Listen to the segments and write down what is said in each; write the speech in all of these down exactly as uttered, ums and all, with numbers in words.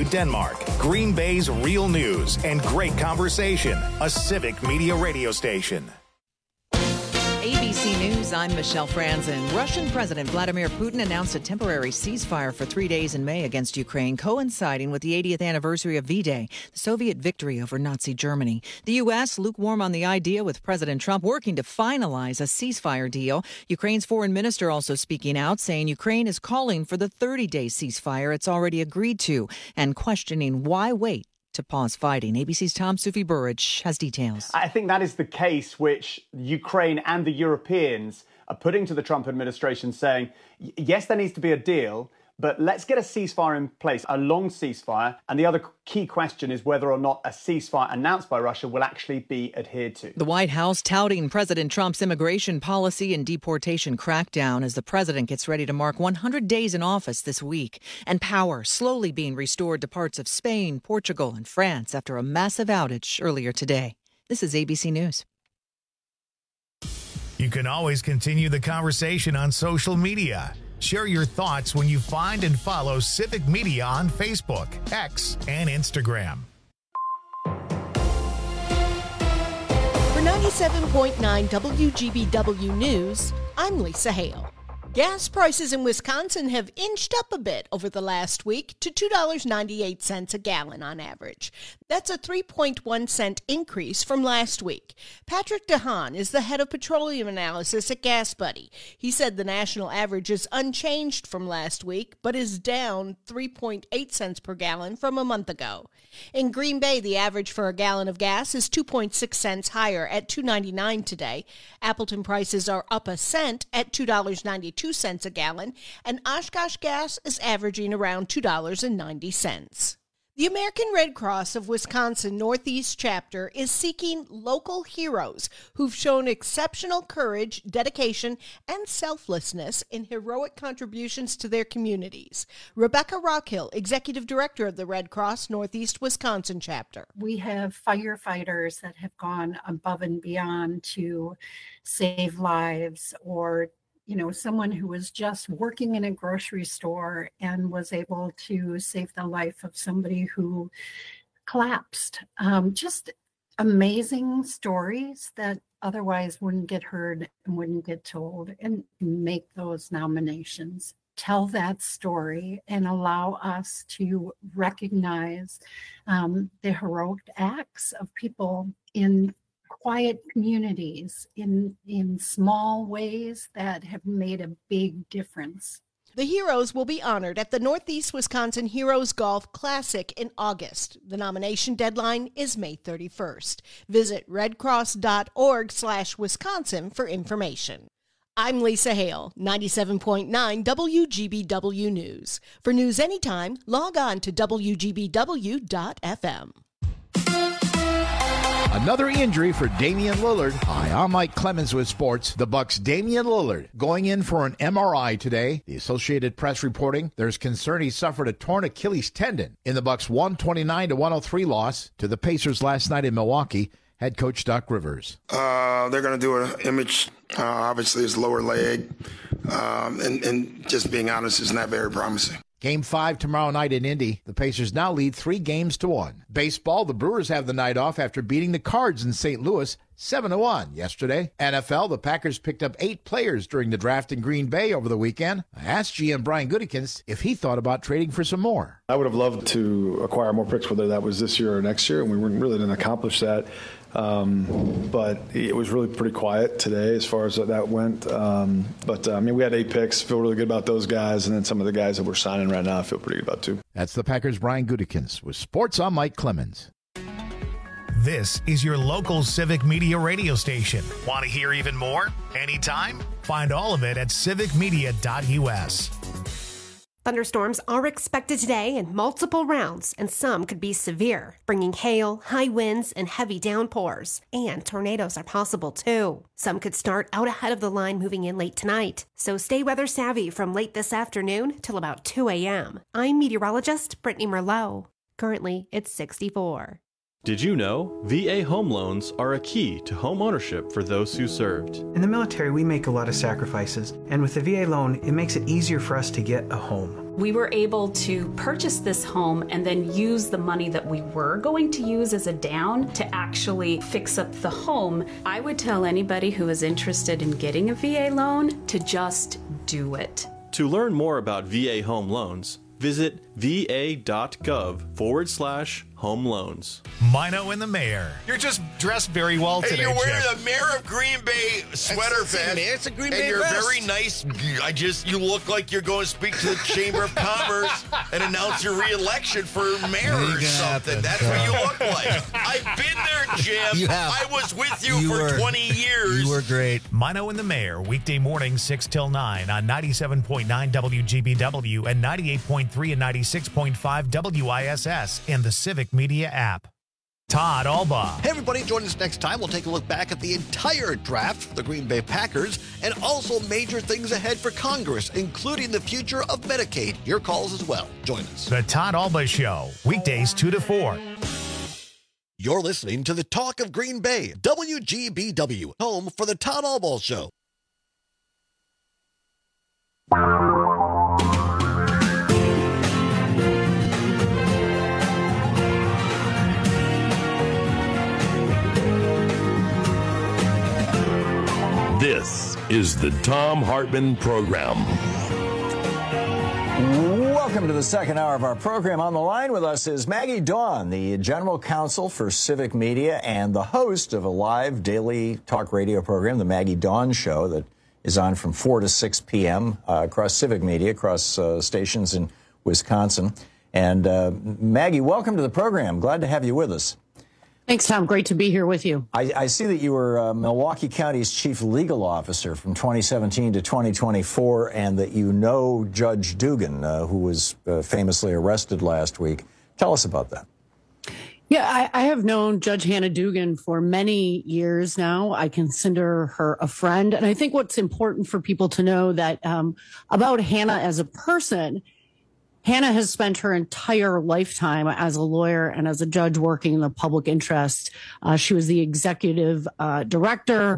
W Denmark, Green Bay's real news and great conversation. A Civic Media radio station. A B C News, I'm Michelle Franzen. Russian President Vladimir Putin announced a temporary ceasefire for three days in May against Ukraine, coinciding with the eightieth anniversary of V-Day, the Soviet victory over Nazi Germany. The U S lukewarm on the idea, with President Trump working to finalize a ceasefire deal. Ukraine's foreign minister also speaking out, saying Ukraine is calling for the thirty-day ceasefire it's already agreed to, and questioning why wait to pause fighting. A B C's Tom Sufi Burridge has details. I think that is the case which Ukraine and the Europeans are putting to the Trump administration, saying, yes, there needs to be a deal, but let's get a ceasefire in place, a long ceasefire. And the other key question is whether or not a ceasefire announced by Russia will actually be adhered to. The White House touting President Trump's immigration policy and deportation crackdown as the president gets ready to mark one hundred days in office this week. And power slowly being restored to parts of Spain, Portugal, and France after a massive outage earlier today. This is A B C News. You can always continue the conversation on social media. Share your thoughts when you find and follow Civic Media on Facebook, X, and Instagram. For ninety-seven point nine W G B W News, I'm Lisa Hale. Gas prices in Wisconsin have inched up a bit over the last week to two dollars and ninety-eight cents a gallon on average. That's a three point one cent increase from last week. Patrick DeHaan is the head of petroleum analysis at Gas Buddy. He said the national average is unchanged from last week, but is down three point eight cents per gallon from a month ago. In Green Bay, the average for a gallon of gas is two point six cents higher at two dollars and ninety-nine cents today. Appleton prices are up a cent at two dollars and ninety-two cents a gallon, and Oshkosh gas is averaging around two dollars and ninety cents. The American Red Cross of Wisconsin Northeast Chapter is seeking local heroes who've shown exceptional courage, dedication, and selflessness in heroic contributions to their communities. Rebecca Rockhill, Executive Director of the Red Cross Northeast Wisconsin Chapter. We have firefighters that have gone above and beyond to save lives, or you know, someone who was just working in a grocery store and was able to save the life of somebody who collapsed. Um, just amazing stories that otherwise wouldn't get heard and wouldn't get told, and make those nominations. Tell that story and allow us to recognize um, the heroic acts of people in quiet communities, in in small ways that have made a big difference. The heroes will be honored at the Northeast Wisconsin Heroes Golf Classic in August. The nomination deadline is May thirty-first. Visit redcross.org slash Wisconsin for information. I'm Lisa Hale, ninety-seven point nine W G B W News. For news anytime, log on to W G B W dot F M. Another injury for Damian Lillard. Hi, I'm Mike Clemens with sports. The Bucks' Damian Lillard going in for an M R I today. The Associated Press reporting there's concern he suffered a torn Achilles tendon in the Bucks' one twenty-nine to one oh three loss to the Pacers last night in Milwaukee. Head coach Doc Rivers. Uh, they're going to do an image. Uh, obviously, his lower leg, um, and, and just being honest, is not very promising. Game five tomorrow night in Indy. The Pacers now lead three games to one. Baseball, the Brewers have the night off after beating the Cards in Saint Louis seven to one yesterday. N F L, the Packers picked up eight players during the draft in Green Bay over the weekend. I asked G M Brian Gutekunst if he thought about trading for some more. I would have loved to acquire more picks, whether that was this year or next year, and we really didn't accomplish that. Um, but it was really pretty quiet today as far as that went. Um, but, uh, I mean, we had eight picks. Feel really good about those guys. And then some of the guys that we're signing right now I feel pretty good about, too. That's the Packers' Brian Gutekunst with Sports. I'm Mike Clemens. This is your local Civic Media radio station. Want to hear even more? Anytime? Find all of it at civic media dot U S. Thunderstorms are expected today in multiple rounds, and some could be severe, bringing hail, high winds, and heavy downpours. And tornadoes are possible, too. Some could start out ahead of the line moving in late tonight, so stay weather savvy from late this afternoon till about two a.m. I'm meteorologist Brittany Merlot. Currently, it's sixty-four. Did you know V A home loans are a key to home ownership for those who served? In the military, we make a lot of sacrifices, and with the V A loan, it makes it easier for us to get a home. We were able to purchase this home and then use the money that we were going to use as a down to actually fix up the home. I would tell anybody who is interested in getting a V A loan to just do it. To learn more about V A home loans, visit va.gov forward slash home loans. Mino and the mayor. You're just dressed very well Hey, today, you're wearing Jeff. the Mayor of Green Bay sweater That's the vest. thing, man. It's a Green and Bay you're vest. very nice. I just, you look like you're going to speak to the Chamber of Commerce and announce your re-election for mayor or something. That's what you look like. I've been there, Jim. You have. I was with you, You for were- twenty years. You were great. Mino and the mayor, weekday morning, six till nine on ninety-seven point nine W G B W and ninety-eight point three and ninety-six point five W I S S and the Civic Media app. Todd Alba. Hey, everybody, join us next time. We'll take a look back at the entire draft for the Green Bay Packers and also major things ahead for Congress, including the future of Medicaid. Your calls as well. Join us. The Todd Alba Show, weekdays two to four. You're listening to the Talk of Green Bay, W G B W, home for the Todd Alba Show. This is the Thom Hartmann Program. Welcome to the second hour of our program. On the line with us is Maggie Dawn, the General Counsel for Civic Media and the host of a live daily talk radio program, The Maggie Dawn Show, that is on from four to six p.m. Uh, across Civic Media, across uh, stations in Wisconsin. And uh, Maggie, welcome to the program. Glad to have you with us. Thanks, Tom. Great to be here with you. I, I see that you were uh, Milwaukee County's chief legal officer from twenty seventeen to twenty twenty-four, and that you know Judge Dugan, uh, who was uh, famously arrested last week. Tell us about that. Yeah, I, I have known Judge Hannah Dugan for many years now. I consider her a friend. And I think what's important for people to know that um, about Hannah as a person, Hannah has spent her entire lifetime as a lawyer and as a judge working in the public interest. Uh, she was the executive uh, director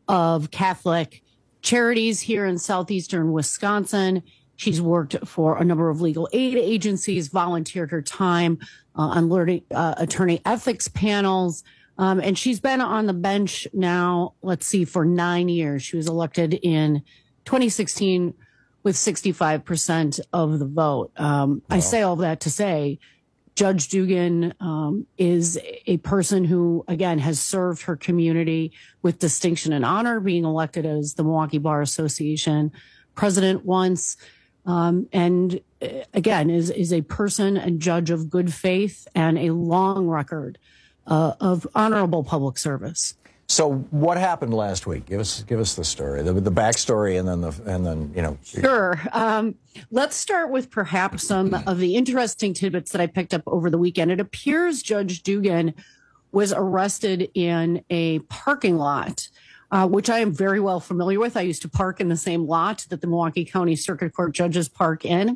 of Catholic Charities here in southeastern Wisconsin. She's worked for a number of legal aid agencies, volunteered her time uh, on learning, uh, attorney ethics panels. Um, and she's been on the bench now, let's see, for nine years. She was elected in twenty sixteen with sixty-five percent of the vote. Um, wow. I say all that to say Judge Dugan um, is a person who, again, has served her community with distinction and honor, being elected as the Milwaukee Bar Association president once. Um, and uh, again, is, is a person and judge of good faith and a long record uh, of honorable public service. So what happened last week? Give us give us the story, the, the backstory, and then the and then you know. Sure. Um, let's start with perhaps some of the interesting tidbits that I picked up over the weekend. It appears Judge Dugan was arrested in a parking lot, uh, which I am very well familiar with. I used to park in the same lot that the Milwaukee County Circuit Court judges park in.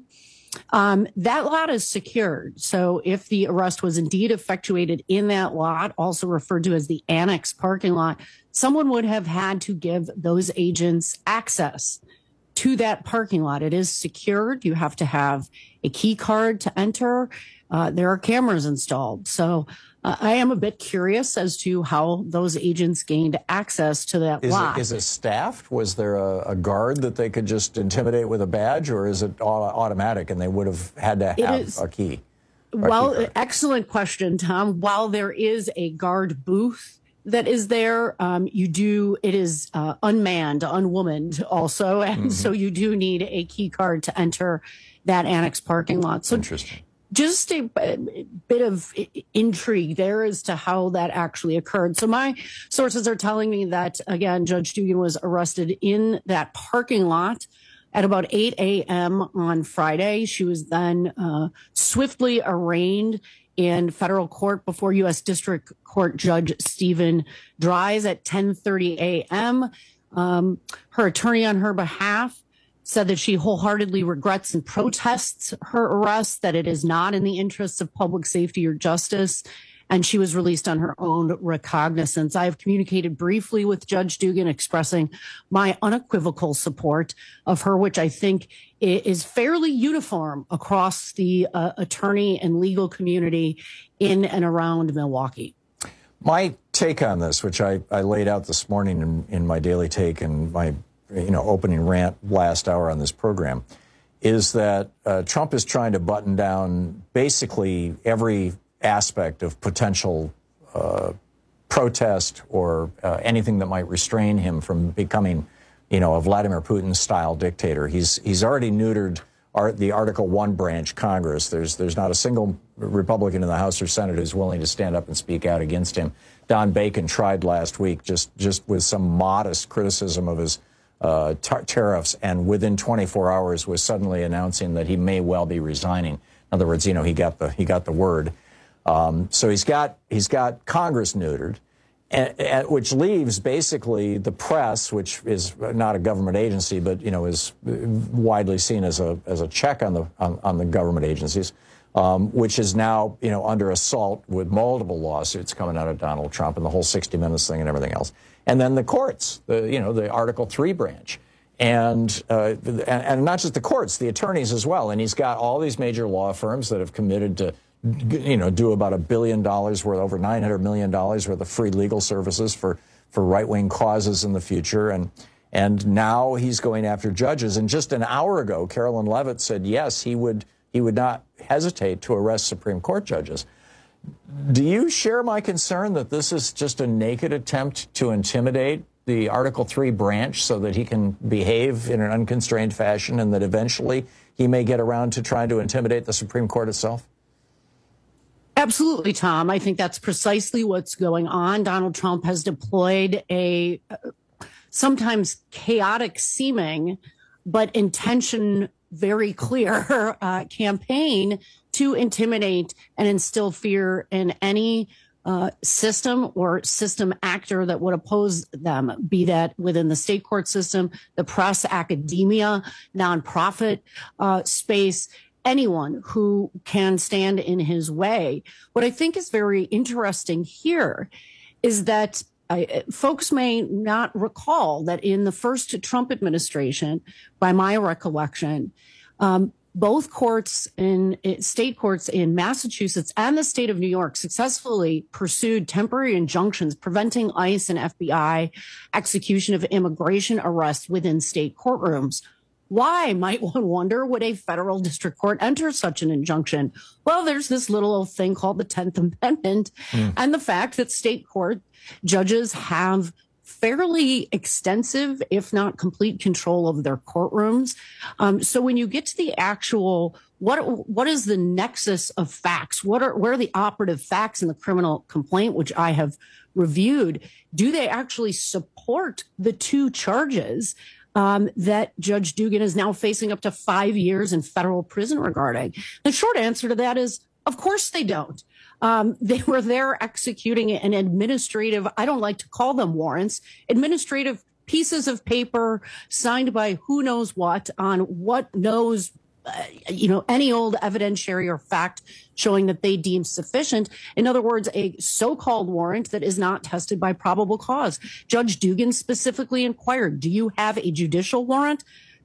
Um, that lot is secured. So if the arrest was indeed effectuated in that lot, also referred to as the annex parking lot, someone would have had to give those agents access to that parking lot. It is secured. You have to have a key card to enter. Uh, there are cameras installed. So uh, I am a bit curious as to how those agents gained access to that is lot. It, is it staffed? Was there a, a guard that they could just intimidate with a badge, or is it all automatic and they would have had to have is, a key? Well, key excellent question, Tom. While there is a guard booth that is there, um, you do, it is uh, unmanned, unwomaned also. And mm-hmm. so you do need a key card to enter that annex parking lot. So interesting. Just a, a bit of intrigue there as to how that actually occurred. So my sources are telling me that, again, Judge Dugan was arrested in that parking lot at about eight a.m. on Friday. She was then uh, swiftly arraigned in federal court before U S District Court Judge Stephen Dries at ten thirty a.m. Um, her attorney on her behalf said that she wholeheartedly regrets and protests her arrest, that it is not in the interests of public safety or justice, and she was released on her own recognizance. I have communicated briefly with Judge Dugan, expressing my unequivocal support of her, which I think is fairly uniform across the uh, attorney and legal community in and around Milwaukee. My take on this, which I, I laid out this morning in, in my daily take and my you know opening rant last hour on this program, is that uh, Trump is trying to button down basically every aspect of potential uh, protest or uh, anything that might restrain him from becoming, you know, a Vladimir Putin-style dictator. He's he's already neutered our, the Article One branch Congress. There's there's not a single Republican in the House or Senate who's willing to stand up and speak out against him. Don Bacon tried last week just just with some modest criticism of his uh, tar- tariffs, and within twenty-four hours was suddenly announcing that he may well be resigning. In other words, you know, he got the he got the word. Um, so he's got he's got Congress neutered, and, and, which leaves basically the press, which is not a government agency, but you know is widely seen as a as a check on the on, on the government agencies, um, which is now you know under assault with multiple lawsuits coming out of Donald Trump and the whole sixty minutes thing and everything else, and then the courts, the you know the Article Three branch. And, uh, and and not just the courts, the attorneys as well. And he's got all these major law firms that have committed to, you know, do about a billion dollars worth, over nine hundred million dollars worth of free legal services for, for right-wing causes in the future. And and now he's going after judges. And just an hour ago, Carolyn Levitt said, yes, he would he would not hesitate to arrest Supreme Court judges. Do you share my concern that this is just a naked attempt to intimidate the Article Three branch so that he can behave in an unconstrained fashion, and that eventually he may get around to trying to intimidate the Supreme Court itself? Absolutely, Tom. I think that's precisely what's going on. Donald Trump has deployed a uh, sometimes chaotic seeming, but intention very clear uh, campaign to intimidate and instill fear in any Uh, system or system actor that would oppose them, be that within the state court system, the press, academia, nonprofit uh, space, anyone who can stand in his way. What I think is very interesting here is that I, folks may not recall that in the first Trump administration, by my recollection, um, both courts in state courts in Massachusetts and the state of New York successfully pursued temporary injunctions preventing ICE and F B I execution of immigration arrests within state courtrooms. Why, might one wonder, would a federal district court enter such an injunction? Well, there's this little old thing called the tenth Amendment mm. and the fact that state court judges have fairly extensive, if not complete, control of their courtrooms. Um, so when you get to the actual, what what is the nexus of facts? What are where are the operative facts in the criminal complaint, which I have reviewed? Do they actually support the two charges um, that Judge Dugan is now facing up to five years in federal prison regarding? The short answer to that is, of course they don't. Um, they were there executing an administrative, I don't like to call them warrants, administrative pieces of paper signed by who knows what on what knows, uh, you know, any old evidentiary or fact showing that they deem sufficient. In other words, a so-called warrant that is not tested by probable cause. Judge Dugan specifically inquired, do you have a judicial warrant?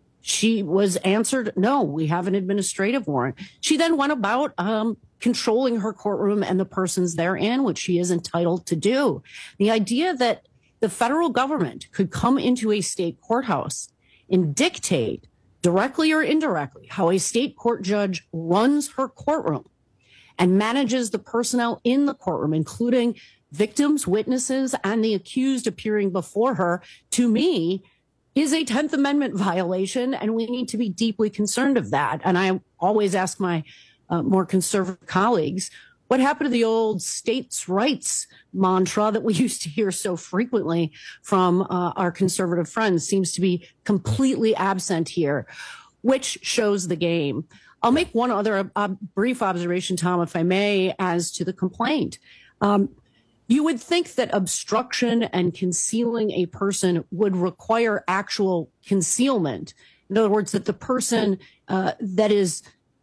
She was answered, no, we have an administrative warrant. She then went about um, controlling her courtroom and the persons therein, which she is entitled to do. The idea that the federal government could come into a state courthouse and dictate directly or indirectly how a state court judge runs her courtroom and manages the personnel in the courtroom, including victims, witnesses, and the accused appearing before her, to me, is a tenth Amendment violation, and we need to be deeply concerned of that. And I always ask my uh, more conservative colleagues, what happened to the old states' rights mantra that we used to hear so frequently from uh, our conservative friends? Seems to be completely absent here, which shows the game. I'll make one other uh, brief observation, Tom, if I may, as to the complaint. Um, You would think that obstruction and concealing a person would require actual concealment. In other words, that the person uh, that is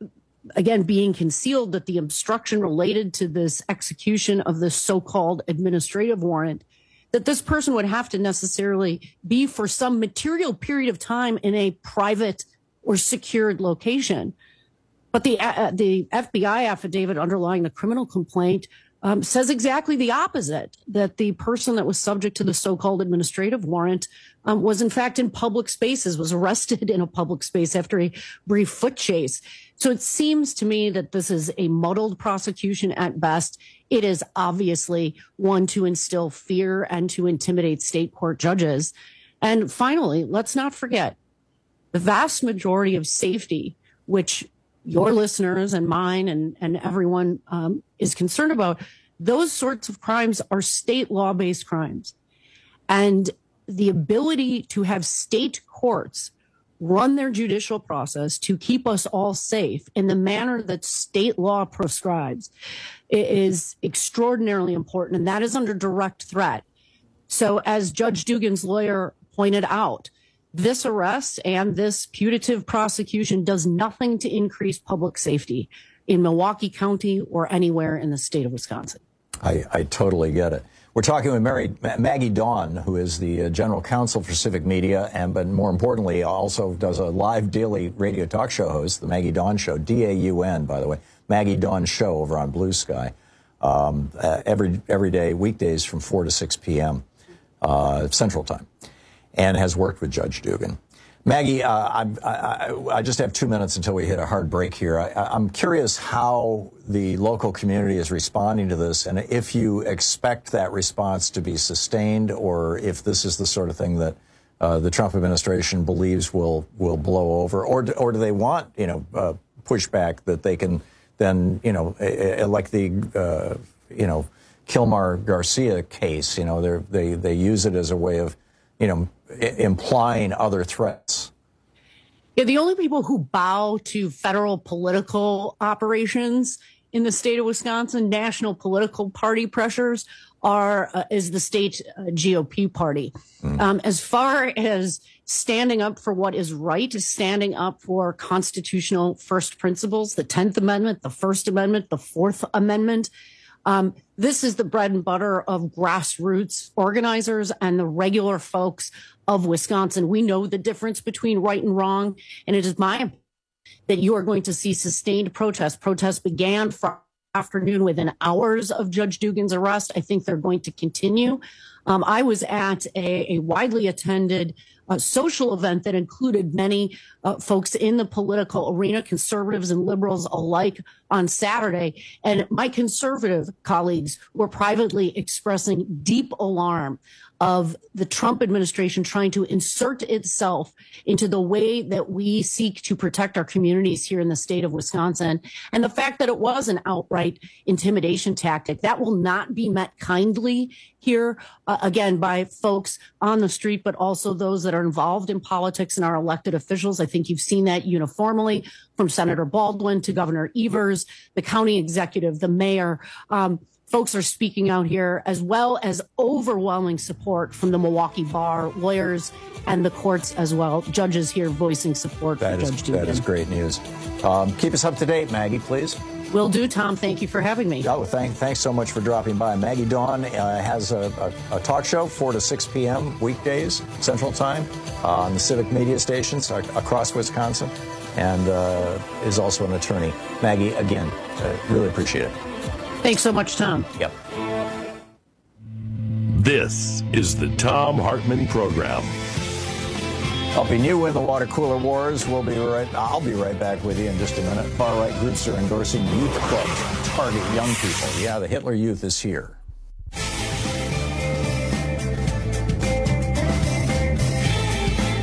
again, being concealed, that the obstruction related to this execution of this so-called administrative warrant, that this person would have to necessarily be for some material period of time in a private or secured location. But the uh, the F B I affidavit underlying the criminal complaint um, says exactly the opposite, that the person that was subject to the so-called administrative warrant um, was in fact in public spaces, was arrested in a public space after a brief foot chase. So it seems to me that this is a muddled prosecution at best. It is obviously one to instill fear and to intimidate state court judges. And finally, let's not forget the vast majority of safety, which your listeners and mine and, and everyone um, is concerned about, those sorts of crimes are state law-based crimes. And the ability to have state courts run their judicial process to keep us all safe in the manner that state law prescribes is extraordinarily important, and that is under direct threat. So as Judge Dugan's lawyer pointed out, this arrest and this putative prosecution does nothing to increase public safety in Milwaukee County or anywhere in the state of Wisconsin. I, I totally get it. We're talking with Mary, Maggie Dawn, who is the uh, general counsel for Civic Media, and but more importantly, also does a live daily radio talk show host, the Maggie Dawn Show, D A U N, by the way, Maggie Dawn Show over on Blue Sky, um, uh, every every day, weekdays from four to six p.m. Uh, Central Time, and has worked with Judge Dugan. Maggie, uh, I, I, I just have two minutes until we hit a hard break here. I, I'm curious how the local community is responding to this, and if you expect that response to be sustained, or if this is the sort of thing that uh, the Trump administration believes will will blow over, or do, or do they want, you know, uh, pushback that they can then, you know, uh, like the uh, you know Kilmar Garcia case, you know, they they use it as a way of, you know, implying other threats. Yeah, the only people who bow to federal political operations in the state of Wisconsin, national political party pressures, are uh, is the state uh, G O P party. Mm. Um, as far as standing up for what is right, standing up for constitutional first principles, the tenth Amendment, the First Amendment, the Fourth Amendment, Um, this is the bread and butter of grassroots organizers and the regular folks of Wisconsin. We know the difference between right and wrong, and it is my opinion that you are going to see sustained protests. Protests began Friday afternoon within hours of Judge Dugan's arrest. I think they're going to continue. Um, I was at a, a widely attended uh, social event that included many uh, folks in the political arena, conservatives and liberals alike, on Saturday. And my conservative colleagues were privately expressing deep alarm of the Trump administration trying to insert itself into the way that we seek to protect our communities here in the state of Wisconsin. And the fact that it was an outright intimidation tactic, that will not be met kindly here, uh, again, by folks on the street, but also those that are involved in politics and our elected officials. I think you've seen that uniformly from Senator Baldwin to Governor Evers, the county executive, the mayor. Um, Folks are speaking out here, as well as overwhelming support from the Milwaukee Bar, lawyers, and the courts as well. Judges here voicing support that for is, Judge Dugan. That is great news. Um, keep us up to date, Maggie, please. Will do, Tom. Thank you for having me. Oh, thank, thanks so much for dropping by. Maggie Dawn uh, has a, a, a talk show, four to six p.m. weekdays, Central Time, uh, on the Civic Media stations uh, across Wisconsin, and uh, is also an attorney. Maggie, again, uh, really appreciate it. Thanks so much, Tom. Yep. This is the Thom Hartmann Program. Helping you win the water cooler wars. We'll be right. I'll be right back with you in just a minute. Far right groups are endorsing youth clubs to target young people. Yeah, the Hitler Youth is here.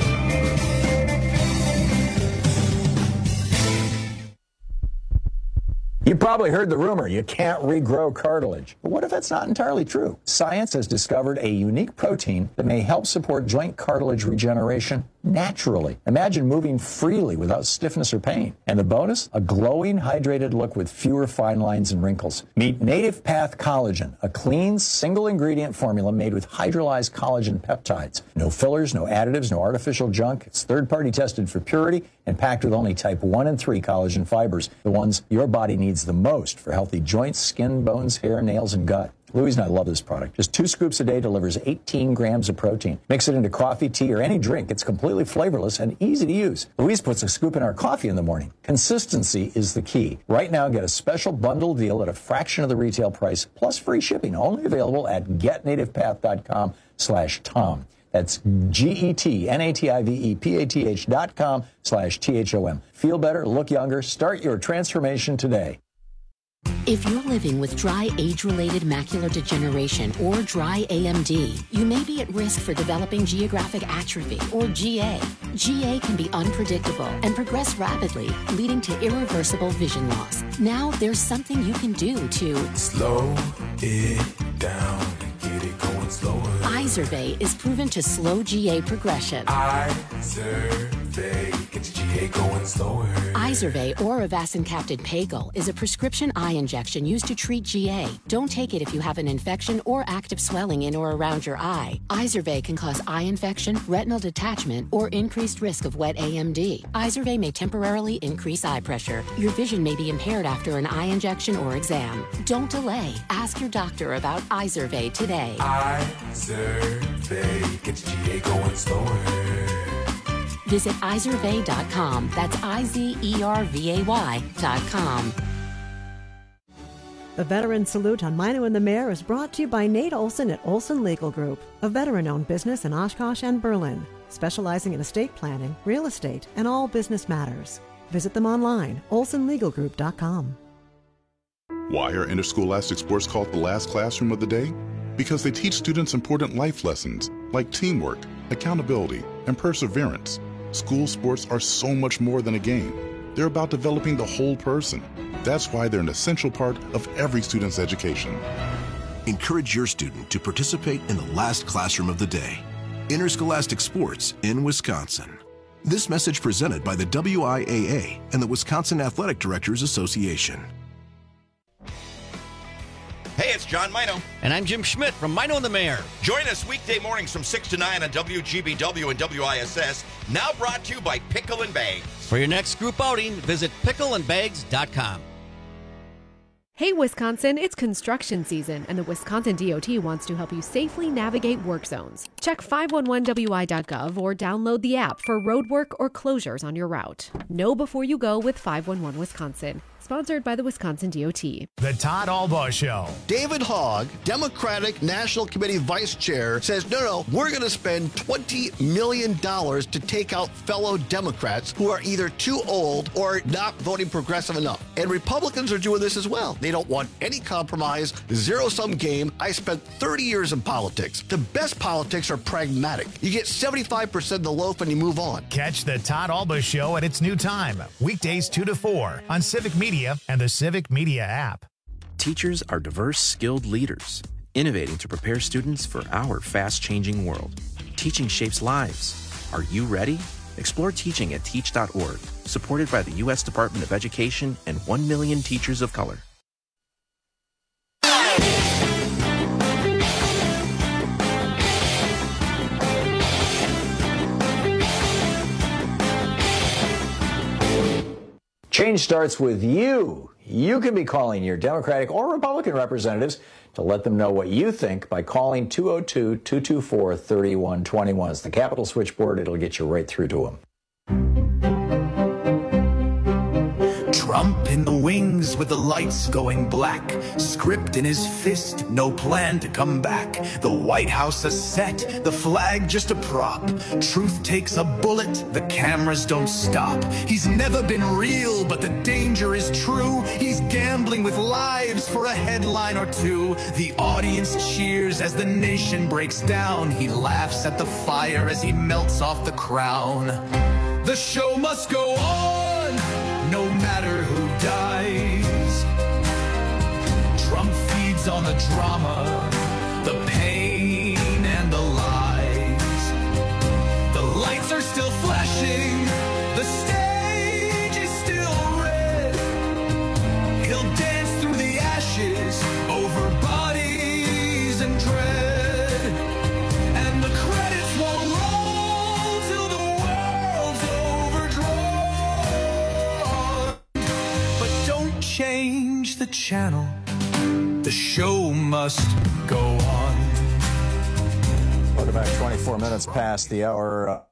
You probably heard the rumor you can't regrow cartilage. But what if that's not entirely true? Science has discovered a unique protein that may help support joint cartilage regeneration naturally. Imagine moving freely without stiffness or pain. And the bonus? A glowing, hydrated look with fewer fine lines and wrinkles. Meet Native Path Collagen, a clean, single-ingredient formula made with hydrolyzed collagen peptides. No fillers, no additives, no artificial junk. It's third-party tested for purity and packed with only type one and three collagen fibers, the ones your body needs the most for healthy joints, skin, bones, hair, nails, and gut. Louise and I love this product. Just two scoops a day delivers eighteen grams of protein. Mix it into coffee, tea, or any drink. It's completely flavorless and easy to use. Louise puts a scoop in our coffee in the morning. Consistency is the key. Right now, get a special bundle deal at a fraction of the retail price, plus free shipping. Only available at getnativepath.com slash Tom. That's G-E-T-N-A-T-I-V-E-P-A-T-H dot com slash T-H-O-M. Feel better, look younger, start your transformation today. If you're living with dry age-related macular degeneration or dry A M D, you may be at risk for developing geographic atrophy or G A. G A can be unpredictable and progress rapidly, leading to irreversible vision loss. Now there's something you can do to slow it down and get it going slower. Izervay is proven to slow G A progression. Izervay gets G A going slower. Izervay or avacincaptad pagel is a prescription eye injection used to treat G A. Don't take it if you have an infection or active swelling in or around your eye. Izervay can cause eye infection, retinal detachment, or increased risk of wet A M D. Izervay may temporarily increase eye pressure. Your vision may be impaired after an eye injection or exam. Don't delay. Ask your doctor about Izervay today. Izervay gets G A going slower. Visit Izervay dot com. That's I Z E R V A Y dot com. The Veteran Salute on Mino and the Mayor is brought to you by Nate Olson at Olson Legal Group, a veteran-owned business in Oshkosh and Berlin, specializing in estate planning, real estate, and all business matters. Visit them online, olson legal group dot com. Why are interscholastic sports called the last classroom of the day? Because they teach students important life lessons like teamwork, accountability, and perseverance. School sports are so much more than a game. They're about developing the whole person. That's why they're an essential part of every student's education. Encourage your student to participate in the last classroom of the day. Interscholastic sports in Wisconsin. This message presented by the W I A A and the Wisconsin Athletic Directors Association. Hey, it's John Mino. And I'm Jim Schmidt from Mino and the Mayor. Join us weekday mornings from six to nine on W G B W and W I S S. Now brought to you by Pickle and Bags. For your next group outing, visit pickle and bags dot com. Hey, Wisconsin, it's construction season, and the Wisconsin D O T wants to help you safely navigate work zones. Check five one one W I dot gov or download the app for road work or closures on your route. Know before you go with five one one Wisconsin. Sponsored by the Wisconsin D O T. The Todd Albaugh Show. David Hogg, Democratic National Committee Vice Chair, says, no, no, we're going to spend twenty million dollars to take out fellow Democrats who are either too old or not voting progressive enough. And Republicans are doing this as well. They don't want any compromise, zero-sum game. I spent thirty years in politics. The best politics are pragmatic. You get seventy-five percent of the loaf and you move on. Catch the Todd Albaugh Show at its new time, weekdays two to four on Civic Media and the Civic Media app. Teachers are diverse, skilled leaders, innovating to prepare students for our fast-changing world. Teaching shapes lives. Are you ready? Explore teaching at teach dot org, supported by the U S Department of Education and one million teachers of color. Change starts with you. You can be calling your Democratic or Republican representatives to let them know what you think by calling two oh two, two two four, three one two one. It's the Capitol switchboard. It'll get you right through to them. Trump in the wings with the lights going black. Script in his fist, no plan to come back. The White House a set, the flag just a prop. Truth takes a bullet, the cameras don't stop. He's never been real, but the danger is true. He's gambling with lives for a headline or two. The audience cheers as the nation breaks down. He laughs at the fire as he melts off the crown. The show must go on, no matter who dies. eyes on the drama, the pain and the lies. The lights are still flashing, the stage is still red. He'll dance through the ashes over bodies and dread. And the credits won't roll till the world's overdrawn. But don't change the channel, the show must go on. Welcome back. twenty-four minutes past the hour. Uh,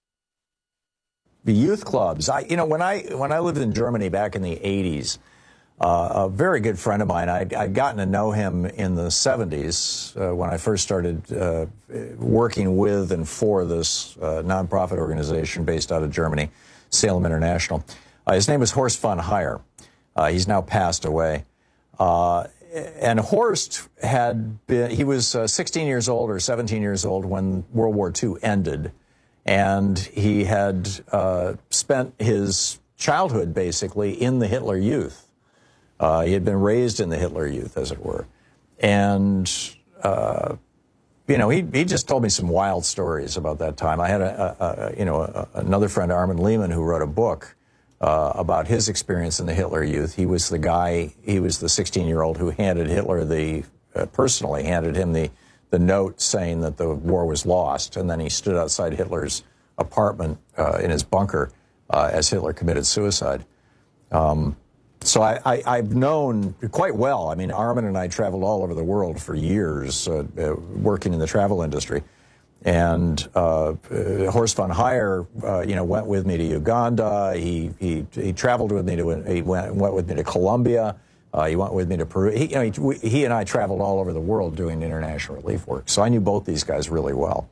the youth clubs. I, you know, when I when I lived in Germany back in the eighties, uh, a very good friend of mine, I'd, I'd gotten to know him in the seventies uh, when I first started uh, working with and for this uh, nonprofit organization based out of Germany, Salem International. Uh, his name is Horst von Heyer. Uh, he's now passed away. Uh, and Horst had been, he was uh, sixteen years old or seventeen years old when World War Two ended. And he had uh, spent his childhood basically in the Hitler Youth. Uh, he had been raised in the Hitler Youth, as it were. And, uh, you know, he, he just told me some wild stories about that time. I had, a, a, a you know, a, another friend, Armin Lehman, who wrote a book uh, about his experience in the Hitler Youth. He was the guy, he was the sixteen-year-old who handed Hitler the, uh, personally handed him the, the note saying that the war was lost. And then he stood outside Hitler's apartment uh, in his bunker uh, as Hitler committed suicide. Um, so I, I, I've known quite well. I mean, Armin and I traveled all over the world for years, uh, uh, working in the travel industry. And uh, uh, Horst von Heyer, uh, you know, went with me to Uganda. He he, he traveled with me to he went went with me to Colombia. Uh, he went with me to Peru. He, you know, he, he and I traveled all over the world doing international relief work. So I knew both these guys really well.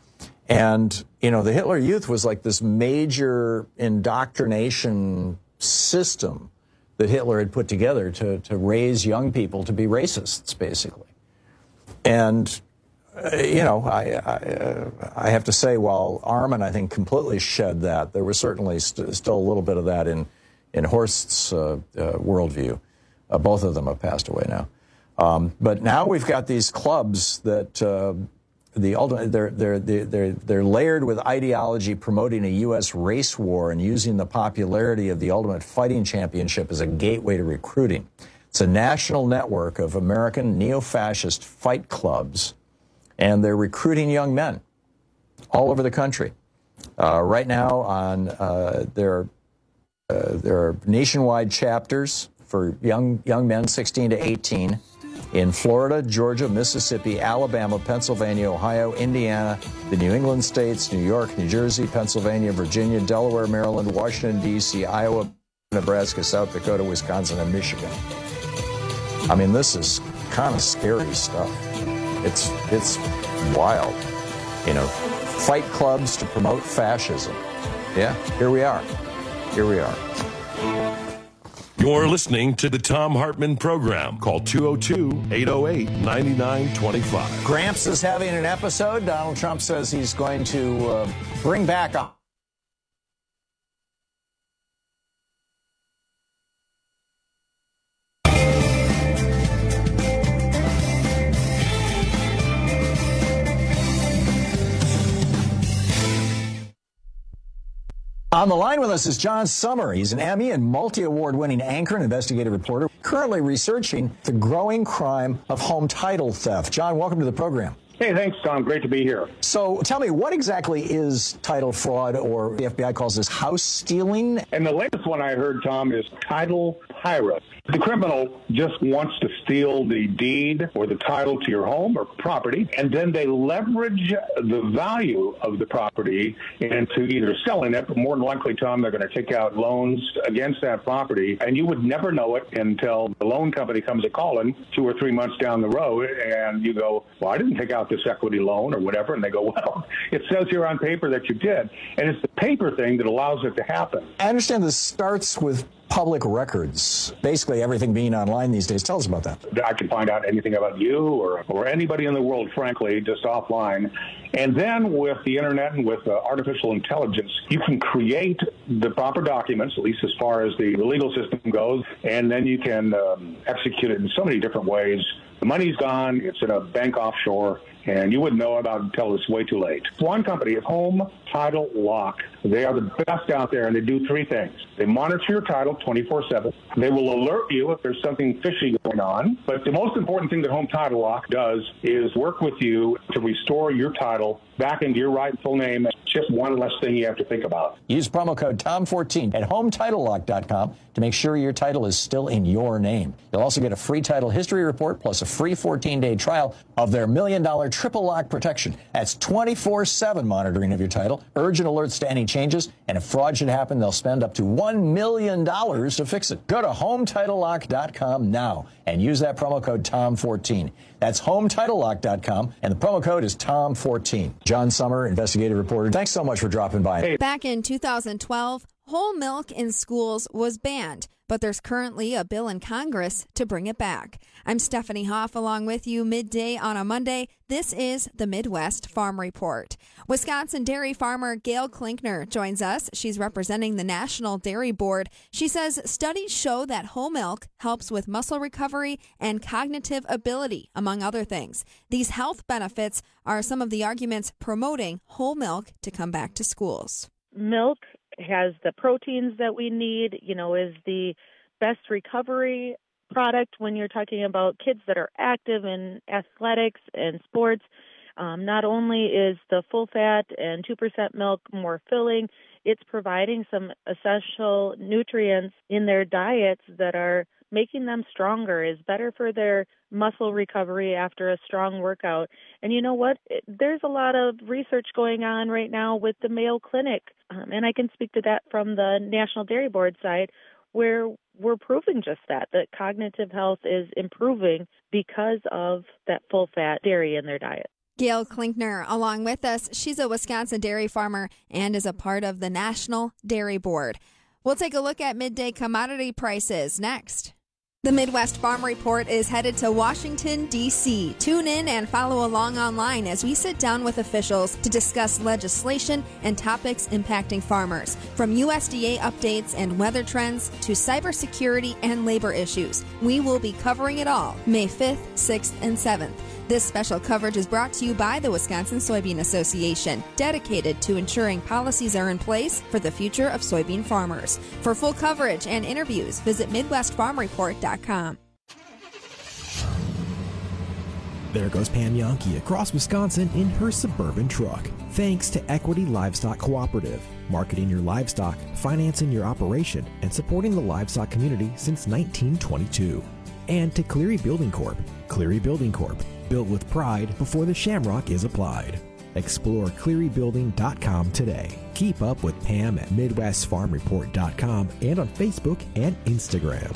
And, you know, the Hitler Youth was like this major indoctrination system that Hitler had put together to, to raise young people to be racists, basically. And, uh, you know, I, I, uh, I have to say, while Armin, I think, completely shed that, there was certainly st- still a little bit of that in, in Horst's uh, uh, worldview. Uh, both of them have passed away now. Um, but now we've got these clubs that uh, the ultimate, they're, they're, they're, they're layered with ideology promoting a U S race war and using the popularity of the Ultimate Fighting Championship as a gateway to recruiting. It's a national network of American neo-fascist fight clubs, and they're recruiting young men all over the country. Uh, right now, on uh, there, uh, there are nationwide chapters for young young men, sixteen to eighteen, in Florida, Georgia, Mississippi, Alabama, Pennsylvania, Ohio, Indiana, the New England states, New York, New Jersey, Pennsylvania, Virginia, Delaware, Maryland, Washington, D C, Iowa, Nebraska, South Dakota, Wisconsin, and Michigan. I mean, this is kind of scary stuff. It's it's wild. You know, fight clubs to promote fascism. Yeah, here we are. Here we are. You're listening to the Thom Hartmann Program. Call two oh two, eight oh eight, nine nine two five. Gramps is having an episode. Donald Trump says he's going to uh, bring back a On the line with us is John Sommer. He's an Emmy and multi-award winning anchor and investigative reporter, currently researching the growing crime of home title theft. John, welcome to the program. Hey, thanks, Tom. Great to be here. So tell me, what exactly is title fraud, or the F B I calls this house stealing? And the latest one I heard, Tom, is title pirate. The criminal just wants to steal the deed or the title to your home or property, and then they leverage the value of the property into either selling it, but more than likely, Tom, they're going to take out loans against that property, and you would never know it until the loan company comes a calling two or three months down the road, and you go, well, I didn't take out this equity loan or whatever, and they go, well, it says here on paper that you did. And it's the paper thing that allows it to happen. I understand this starts with public records, basically everything being online these days. Tell us about that. I can find out anything about you or, or anybody in the world, frankly, just offline. And then with the internet and with uh, artificial intelligence, you can create the proper documents, at least as far as the legal system goes, and then you can um, execute it in so many different ways. The money's gone, it's in a bank offshore, and you wouldn't know about it until it's way too late. One company, Home Title Lock, they are the best out there, and they do three things. They monitor your title twenty-four seven. They will alert you if there's something fishy going on. But the most important thing that Home Title Lock does is work with you to restore your title back into your rightful name. It's just one less thing you have to think about. Use promo code Tom fourteen at home title lock dot com to make sure your title is still in your name. You'll also get a free title history report plus a free fourteen-day trial of their million dollar triple lock protection. That's twenty-four seven monitoring of your title, urgent alerts to any changes, and if fraud should happen, they'll spend up to one million dollars to fix it. Go to home title lock dot com now and use that promo code Tom fourteen. That's home title lock dot com, and the promo code is Tom fourteen. John Summer, investigative reporter, thanks so much for dropping by. Back in two thousand twelve, whole milk in schools was banned, but there's currently a bill in Congress to bring it back. I'm Stephanie Hoff along with you midday on a Monday. This is the Midwest Farm Report. Wisconsin dairy farmer Gail Klinkner joins us. She's representing the National Dairy Board. She says studies show that whole milk helps with muscle recovery and cognitive ability, among other things. These health benefits are some of the arguments promoting whole milk to come back to schools. Milk has the proteins that we need, you know, is the best recovery product when you're talking about kids that are active in athletics and sports. Um, not only is the full fat and two percent milk more filling, it's providing some essential nutrients in their diets that are making them stronger, is better for their muscle recovery after a strong workout. And you know what? There's a lot of research going on right now with the Mayo Clinic, um, and I can speak to that from the National Dairy Board side, where we're proving just that, that cognitive health is improving because of that full-fat dairy in their diet. Gail Klinkner along with us. She's a Wisconsin dairy farmer and is a part of the National Dairy Board. We'll take a look at midday commodity prices next. The Midwest Farm Report is headed to Washington, D C Tune in and follow along online as we sit down with officials to discuss legislation and topics impacting farmers, from U S D A updates and weather trends to cybersecurity and labor issues. We will be covering it all May fifth, sixth, and seventh. This special coverage is brought to you by the Wisconsin Soybean Association, dedicated to ensuring policies are in place for the future of soybean farmers. For full coverage and interviews, visit midwest farm report dot com. There goes Pam Yankee across Wisconsin in her Suburban truck. Thanks to Equity Livestock Cooperative, marketing your livestock, financing your operation, and supporting the livestock community since nineteen twenty-two. And to Cleary Building Corp. Cleary Building Corp. Built with pride before the shamrock is applied. Explore cleary building dot com today. Keep up with Pam at midwest farm report dot com and on Facebook and Instagram.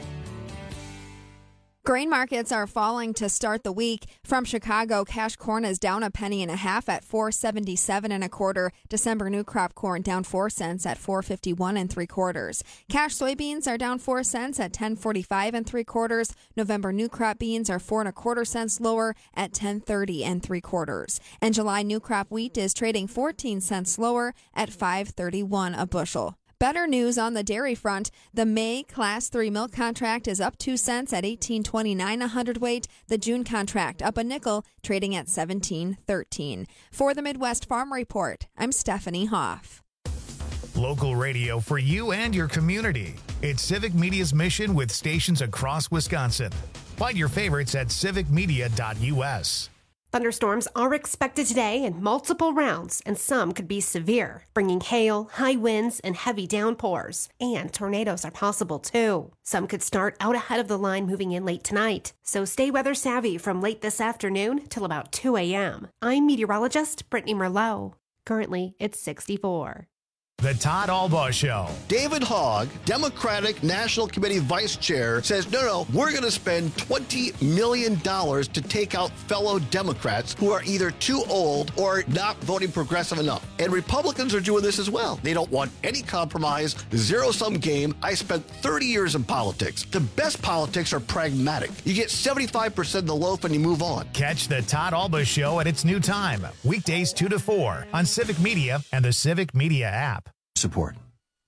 Grain markets are falling to start the week. From Chicago, cash corn is down a penny and a half at four seventy-seven and a quarter. December new crop corn down four cents at four fifty-one and three quarters. Cash soybeans are down four cents at ten forty-five and three quarters. November new crop beans are four and a quarter cents lower at ten thirty and three quarters. And July new crop wheat is trading fourteen cents lower at five thirty-one a bushel. Better news on the dairy front. The May Class three milk contract is up two cents at eighteen twenty-nine a hundredweight. The June contract up a nickel, trading at seventeen thirteen. For the Midwest Farm Report, I'm Stephanie Hoff. Local radio for you and your community. It's Civic Media's mission with stations across Wisconsin. Find your favorites at civic media dot u s. Thunderstorms are expected today in multiple rounds, and some could be severe, bringing hail, high winds, and heavy downpours. And tornadoes are possible too. Some could start out ahead of the line moving in late tonight. So stay weather savvy from late this afternoon till about two a.m. I'm meteorologist Brittany Merlot. Currently, it's sixty-four. The Todd Albaugh Show. David Hogg, Democratic National Committee Vice Chair, says, no, no, we're going to spend twenty million dollars to take out fellow Democrats who are either too old or not voting progressive enough. And Republicans are doing this as well. They don't want any compromise, zero-sum game. I spent thirty years in politics. The best politics are pragmatic. You get seventy-five percent of the loaf and you move on. Catch the Todd Albaugh Show at its new time, weekdays two to four on Civic Media and the Civic Media app. Support.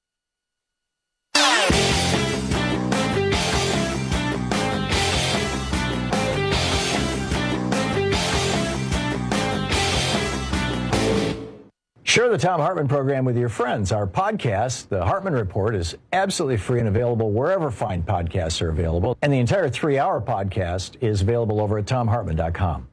Share the Thom Hartmann program with your friends. Our podcast, The Hartmann Report, is absolutely free and available wherever fine podcasts are available. And the entire three-hour podcast is available over at tom hartmann dot com.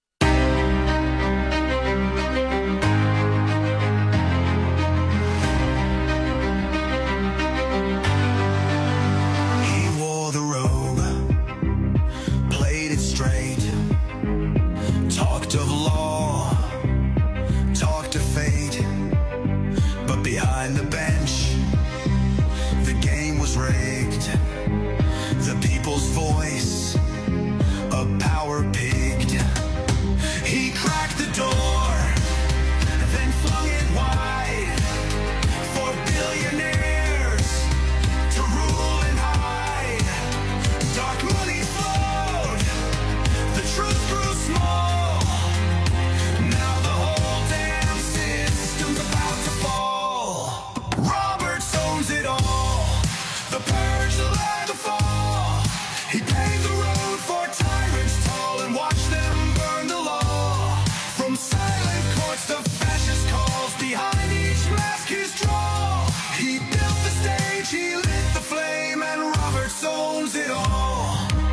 Behind the bench, the game was rigged. The people's voice, a power pigged. He cracked the door, then flung it wide for billionaires to rule and hide. Dark money flowed, the truth grew small. Now the whole damn system's about to fall. Roberts owns it all. The purge, the lie, the fall. He paved the road for tyrants tall and watched them burn the law. From silent courts to fascist calls, behind each mask his draw. He built the stage, he lit the flame, and Roberts owns it all.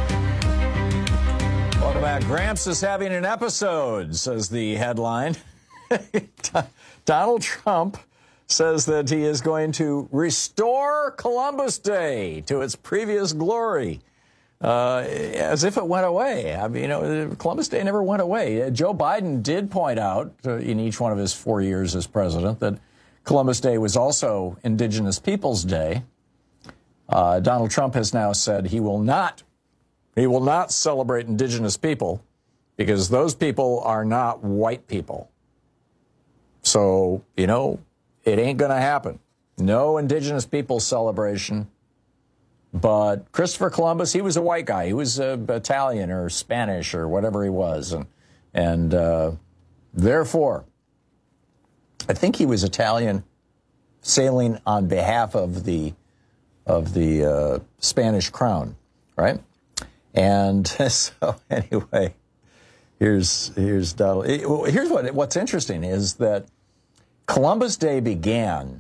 Welcome back. Gramps is having an episode, says the headline. Donald Trump says that he is going to restore Columbus Day to its previous glory, uh, as if it went away. I mean, you know, Columbus Day never went away. Joe Biden did point out uh, in each one of his four years as president that Columbus Day was also Indigenous Peoples Day. Uh, Donald Trump has now said he will not, he will not celebrate Indigenous people because those people are not white people. So, you know, it ain't going to happen. No Indigenous people celebration. But Christopher Columbus, he was a white guy. He was uh, Italian or Spanish or whatever he was. And, and uh, therefore, I think he was Italian sailing on behalf of the, of the uh, Spanish crown, right? And so anyway, here's, here's Donald. Here's what, what's interesting is that Columbus Day began,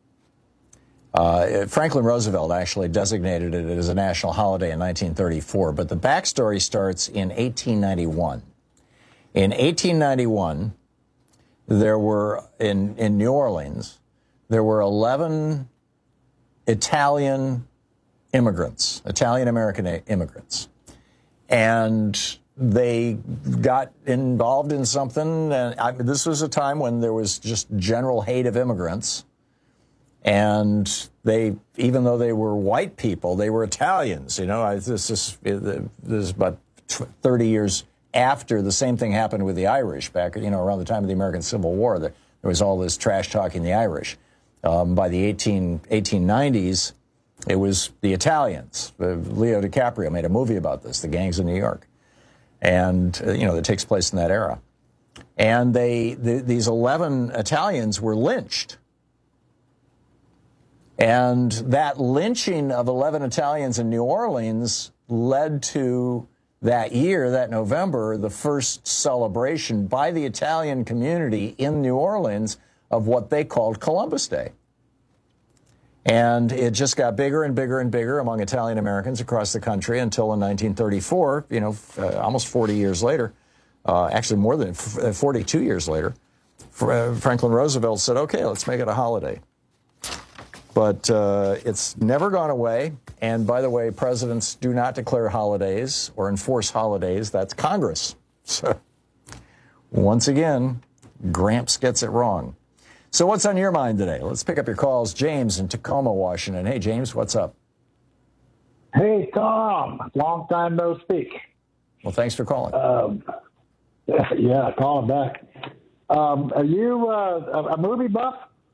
uh, Franklin Roosevelt actually designated it as a national holiday in nineteen thirty-four, but the backstory starts in eighteen ninety-one. In eighteen ninety-one, there were, in, in New Orleans, there were eleven Italian immigrants, Italian-American immigrants. And they got involved in something, and I, this was a time when there was just general hate of immigrants. And they, even though they were white people, they were Italians. You know, I, this is this is about thirty years after the same thing happened with the Irish back, you know, around the time of the American Civil War. There, there was all this trash talking the Irish. Um, by the eighteen nineties, it was the Italians. Uh, Leo DiCaprio made a movie about this, The Gangs of New York. And, uh, you know, that takes place in that era. And they, the, these eleven Italians were lynched. And that lynching of eleven Italians in New Orleans led to that year, that November, the first celebration by the Italian community in New Orleans of what they called Columbus Day. And it just got bigger and bigger and bigger among Italian Americans across the country until in nineteen thirty-four, you know, uh, almost forty years later, uh, actually more than forty-two years later, uh, Franklin Roosevelt said, okay, let's make it a holiday. But uh, it's never gone away. And by the way, presidents do not declare holidays or enforce holidays. That's Congress. So once again, Gramps gets it wrong. So what's on your mind today? Let's pick up your calls. James in Tacoma, Washington. Hey, James, what's up? Hey, Tom. Long time no speak. Well, thanks for calling. Um, yeah, calling back. Um, are you uh, a movie buff?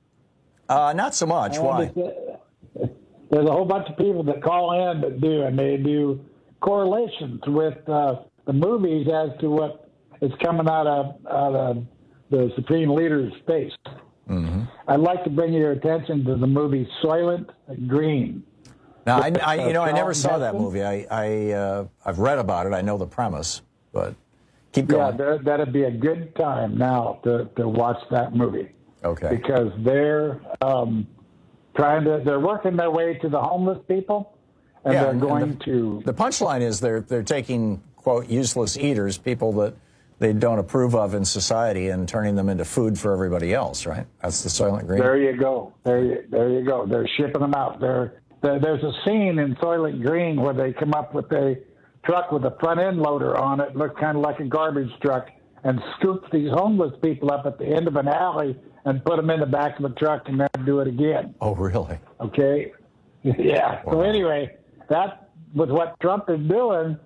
Uh, not so much. Why? There's a whole bunch of people that call in that do, and they do correlations with uh, the movies as to what is coming out of, out of the Supreme Leader's face. Mm-hmm. I'd like to bring your attention to the movie Soylent Green. Now, I, I, you know, I never saw that movie. I, I, uh, I've read about it. I know the premise, but keep going. Yeah, there, that'd be a good time now to, to watch that movie. Okay. Because they're um, trying to, they're working their way to the homeless people, and Yeah, they're and going the, to. The punchline is they're they're taking, quote, useless eaters, people that they don't approve of in society, and turning them into food for everybody else, right? That's the Soylent Green. There you go. There you, there you go. They're shipping them out. They're, they're, there's a scene in Soylent Green where they come up with a truck with a front end loader on it, looks kind of like a garbage truck, and scoops these homeless people up at the end of an alley and put them in the back of the truck and then do it again. Oh, really? Okay. Yeah. Wow. So anyway, that was what Trump is doing.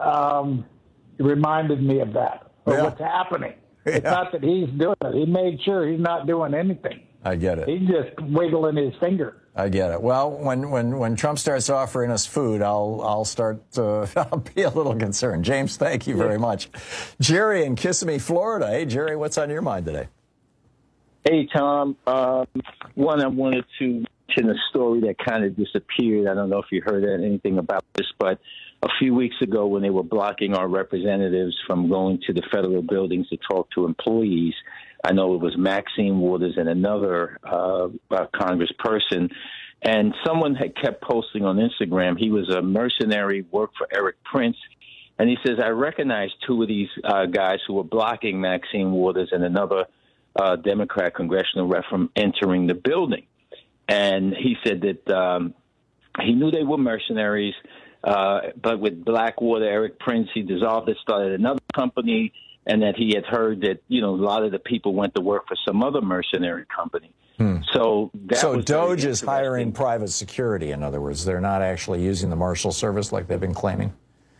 Um, it reminded me of that. Of Yeah. what's happening. Yeah. It's not that he's doing it. He made sure he's not doing anything. I get it. He's just wiggling his finger. I get it. Well, when when when Trump starts offering us food, I'll I'll start uh, I'll be a little concerned. James, thank you very much. Jerry in Kissimmee, Florida. Hey, Jerry, what's on your mind today? Hey, Tom. Um, one, I wanted to mention a story that kind of disappeared. I don't know if you heard anything about this, but a few weeks ago when they were blocking our representatives from going to the federal buildings to talk to employees, I know it was Maxine Waters and another uh, uh, congressperson, and someone had kept posting on Instagram. He was a mercenary, worked for Eric Prince, and he says, I recognize two of these uh, guys who were blocking Maxine Waters and another uh, Democrat congressional rep from entering the building. And he said that um, he knew they were mercenaries, uh, but with Blackwater, Eric Prince, he dissolved it, started another company, and that he had heard that, you know, a lot of the people went to work for some other mercenary company. Hmm. So that So was Doge very is hiring private security, in other words. They're not actually using the Marshal Service like they've been claiming?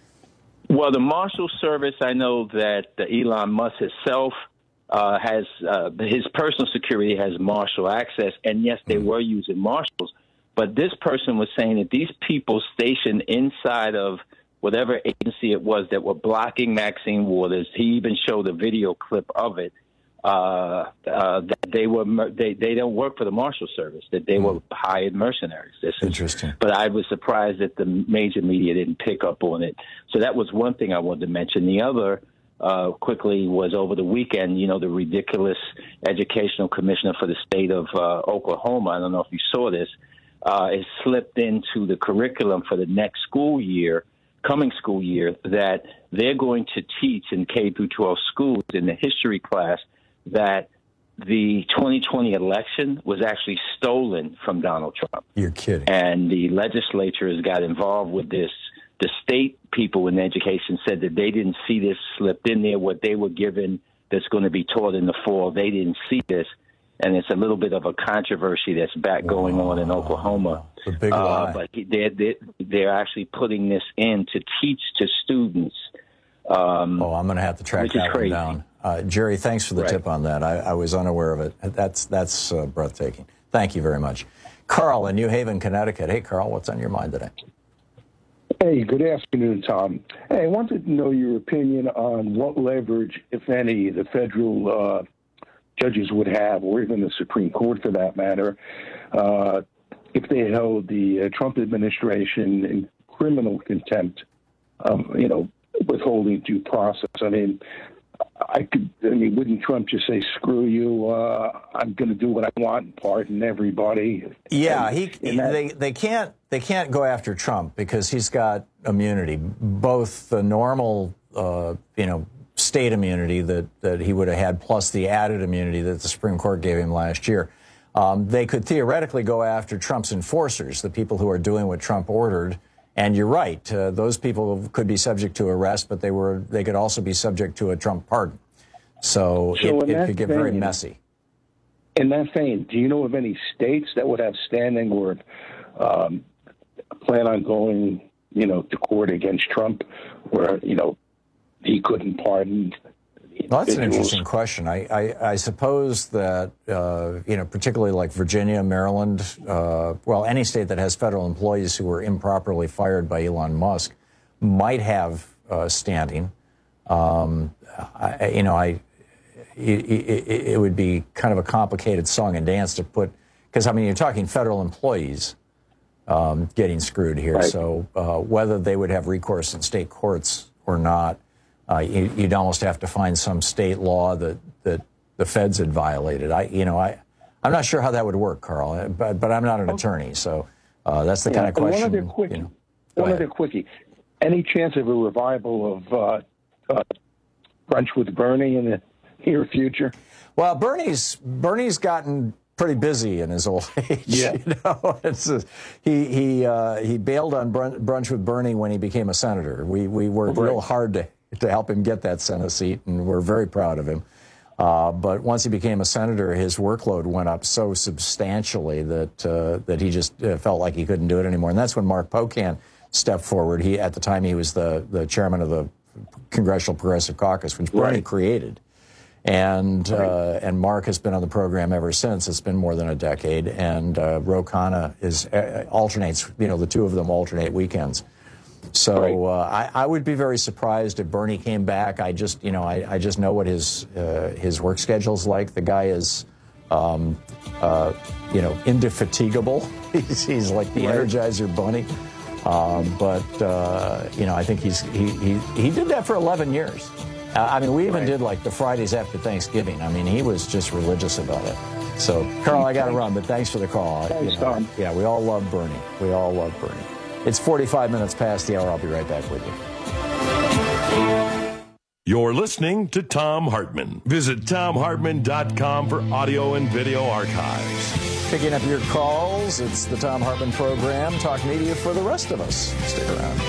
Well, the Marshal Service, I know that uh, Elon Musk himself uh, has, uh, his personal security has Marshal access, and yes, they were using Marshals. But this person was saying that these people stationed inside of whatever agency it was that were blocking Maxine Waters, he even showed a video clip of it, uh, uh, that they were they, they don't work for the Marshal Service, that they were hired mercenaries. This is, Interesting. But I was surprised that the major media didn't pick up on it. So that was one thing I wanted to mention. The other, uh, quickly, was over the weekend, you know, the ridiculous educational commissioner for the state of uh, Oklahoma, I don't know if you saw this, uh, is slipped into the curriculum for the next school year, coming school year, that they're going to teach in K through twelve schools in the history class that the twenty twenty election was actually stolen from Donald Trump. You're kidding. And the legislature has got involved with this. The state people in education said that they didn't see this slipped in there, what they were given that's going to be taught in the fall. They didn't see this. And it's a little bit of a controversy that's back going on in Oklahoma. It's a big uh, lie. But they're, they're, they're actually putting this in to teach to students. Um, oh, I'm going to have to track which is that one crazy. down. Uh, Jerry, thanks for the Right. tip on that. I, I was unaware of it. That's that's uh, breathtaking. Thank you very much. Carl in New Haven, Connecticut. Hey, Carl, what's on your mind today? Hey, good afternoon, Tom. Hey, I wanted to know your opinion on what leverage, if any, the federal uh, judges would have, or even the Supreme Court for that matter, uh, if they held the uh, Trump administration in criminal contempt, um, you know, withholding due process. I mean, I could. I mean, wouldn't Trump just say, "Screw you! Uh, I'm going to do what I want, and pardon everybody"? Yeah, And- he, and that- they they can't they can't go after Trump because he's got immunity, both the normal uh, you know state immunity that that he would have had, plus the added immunity that the Supreme Court gave him last year. Um, they could theoretically go after Trump's enforcers, the people who are doing what Trump ordered. And you're right; uh, those people could be subject to arrest, but they were they could also be subject to a Trump pardon. So, So it, in it that could get very vein- messy. in that vein, do you know of any states that would have standing or um, plan on going, you know, to court against Trump, where, you know, he couldn't pardon? Well, that's an interesting question. I, I, I suppose that, uh, you know, particularly like Virginia, Maryland, uh, well, any state that has federal employees who were improperly fired by Elon Musk might have uh, standing. Um, I, you know, I it, it, it would be kind of a complicated song and dance to put, because, I mean, you're talking federal employees um, getting screwed here. Right. So uh, whether they would have recourse in state courts or not, Uh, you, you'd almost have to find some state law that, that the feds had violated. I, you know, I, I'm not sure how that would work, Carl, but, but I'm not an attorney, so uh, that's the yeah, kind of question. One other quickie. You know, one other quickie. Any chance of a revival of uh, uh, Brunch with Bernie in the near future? Well, Bernie's Bernie's gotten pretty busy in his old age. Yeah. You know, it's a, he he uh, he bailed on Brunch with Bernie when he became a senator. We we worked right. real hard to. to help him get that Senate seat, and we're very proud of him. Uh, but once he became a senator, his workload went up so substantially that uh, that he just uh, felt like he couldn't do it anymore. And that's when Mark Pocan stepped forward. He, at the time, he was the, the chairman of the Congressional Progressive Caucus, which Bernie right. created. And right. uh, and Mark has been on the program ever since. It's been more than a decade. And uh, Ro Khanna is uh, alternates. You know, the two of them alternate weekends. So right. uh, I, I would be very surprised if Bernie came back. I just, you know, I, I just know what his uh, his work schedule's like. The guy is, um, uh, you know, indefatigable. he's, he's like the right. Energizer Bunny. Um, but uh, you know, I think he's he he he did that for eleven years. Uh, I mean, we even right. did like the Fridays after Thanksgiving. I mean, he was just religious about it. So, Carl, I got to run, but thanks for the call. Thanks, you know, Tom. Yeah, we all love Bernie. We all love Bernie. It's forty-five minutes past the hour. I'll be right back with you. You're listening to Thom Hartmann. Visit Thom Hartmann dot com for audio and video archives. Picking up your calls, it's the Thom Hartmann Program. Talk media for the rest of us. Stick around.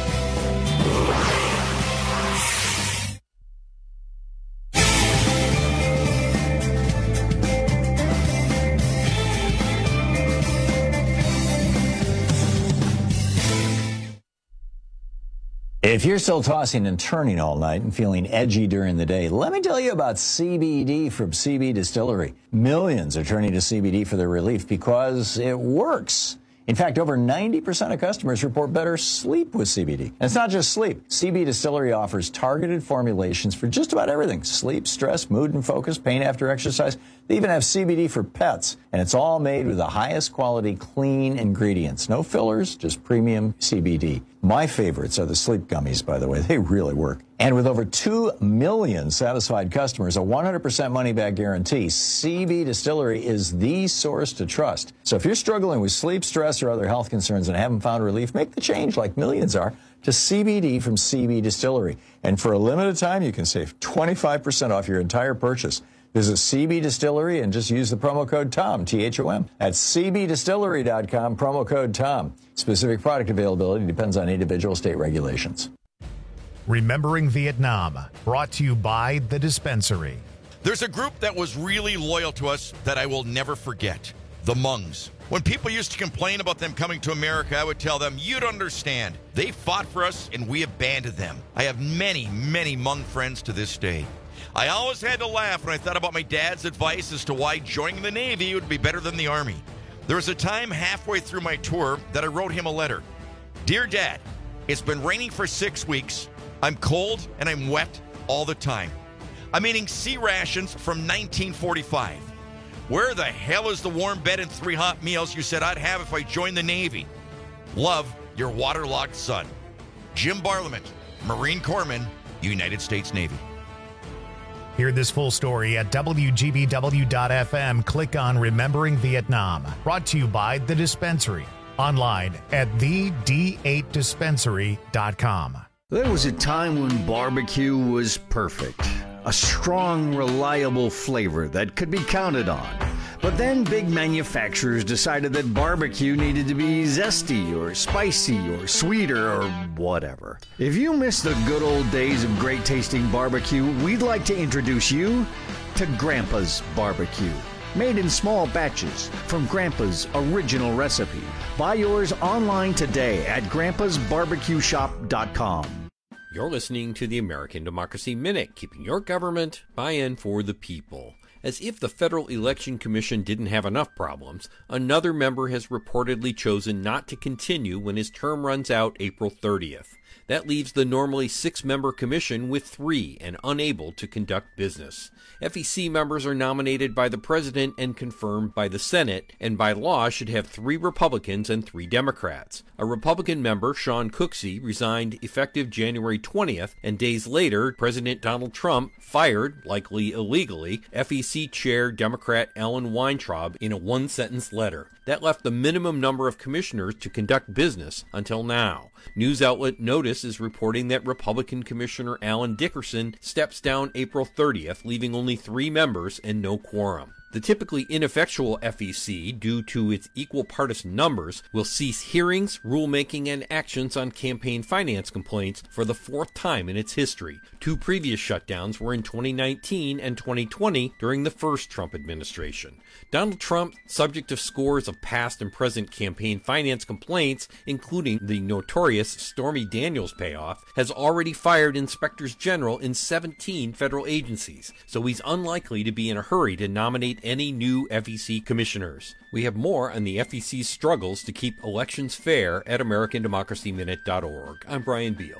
If you're still tossing and turning all night and feeling edgy during the day, let me tell you about C B D from C B Distillery. Millions are turning to C B D for their relief because it works. In fact, over ninety percent of customers report better sleep with C B D. And it's not just sleep. C B Distillery offers targeted formulations for just about everything. Sleep, stress, mood and focus, pain after exercise. They even have C B D for pets. And it's all made with the highest quality, clean ingredients. No fillers, just premium C B D. My favorites are the sleep gummies, by the way. They really work. And with over two million satisfied customers, a one hundred percent money-back guarantee, C B Distillery is the source to trust. So if you're struggling with sleep, stress, or other health concerns and haven't found relief, make the change like millions are to C B D from C B Distillery. And for a limited time, you can save twenty-five percent off your entire purchase. Visit C B Distillery and just use the promo code TOM, T H O M, at C B distillery dot com, promo code TOM. Specific product availability depends on individual state regulations. Remembering Vietnam, brought to you by The Dispensary. There's a group that was really loyal to us that I will never forget, the Hmongs. When people used to complain about them coming to America, I would tell them, you don't understand. They fought for us and we abandoned them. I have many, many Hmong friends to this day. I always had to laugh when I thought about my dad's advice as to why joining the Navy would be better than the Army. There was a time halfway through my tour that I wrote him a letter. Dear Dad, it's been raining for six weeks. I'm cold and I'm wet all the time. I'm eating sea rations from nineteen forty-five. Where the hell is the warm bed and three hot meals you said I'd have if I joined the Navy? Love, your waterlogged son. Jim Barlament, Marine Corpsman, United States Navy. Hear this full story at W G B W dot F M. Click on Remembering Vietnam. Brought to you by The Dispensary. Online at the D eight dispensary dot com. There was a time when barbecue was perfect. A strong, reliable flavor that could be counted on. But then big manufacturers decided that barbecue needed to be zesty or spicy or sweeter or whatever. If you miss the good old days of great tasting barbecue, we'd like to introduce you to Grandpa's Barbecue. made in small batches from Grandpa's original recipe. Buy yours online today at grandpas barbecue shop dot com. You're listening to the American Democracy Minute, keeping your government buy-in for the people. As if the Federal Election Commission didn't have enough problems, another member has reportedly chosen not to continue when his term runs out April thirtieth. That leaves the normally six-member commission with three and unable to conduct business. F E C members are nominated by the President and confirmed by the Senate, and by law should have three Republicans and three Democrats. A Republican member, Sean Cooksey, resigned effective January twentieth, and days later, President Donald Trump fired, likely illegally, F E C Chair Democrat Alan Weintraub in a one-sentence letter. That left the minimum number of commissioners to conduct business until now. News outlet Notice is reporting that Republican Commissioner Alan Dickerson steps down April thirtieth, leaving only three members and no quorum. The typically ineffectual F E C, due to its equal partisan numbers, will cease hearings, rulemaking, and actions on campaign finance complaints for the fourth time in its history. Two previous shutdowns were in twenty nineteen and twenty twenty during the first Trump administration. Donald Trump, subject of scores of past and present campaign finance complaints, including the notorious Stormy Daniels payoff, has already fired inspectors general in seventeen federal agencies, so he's unlikely to be in a hurry to nominate any new F E C commissioners. We have more on the F E C's struggles to keep elections fair at American Democracy Minute dot org. I'm Brian Beal.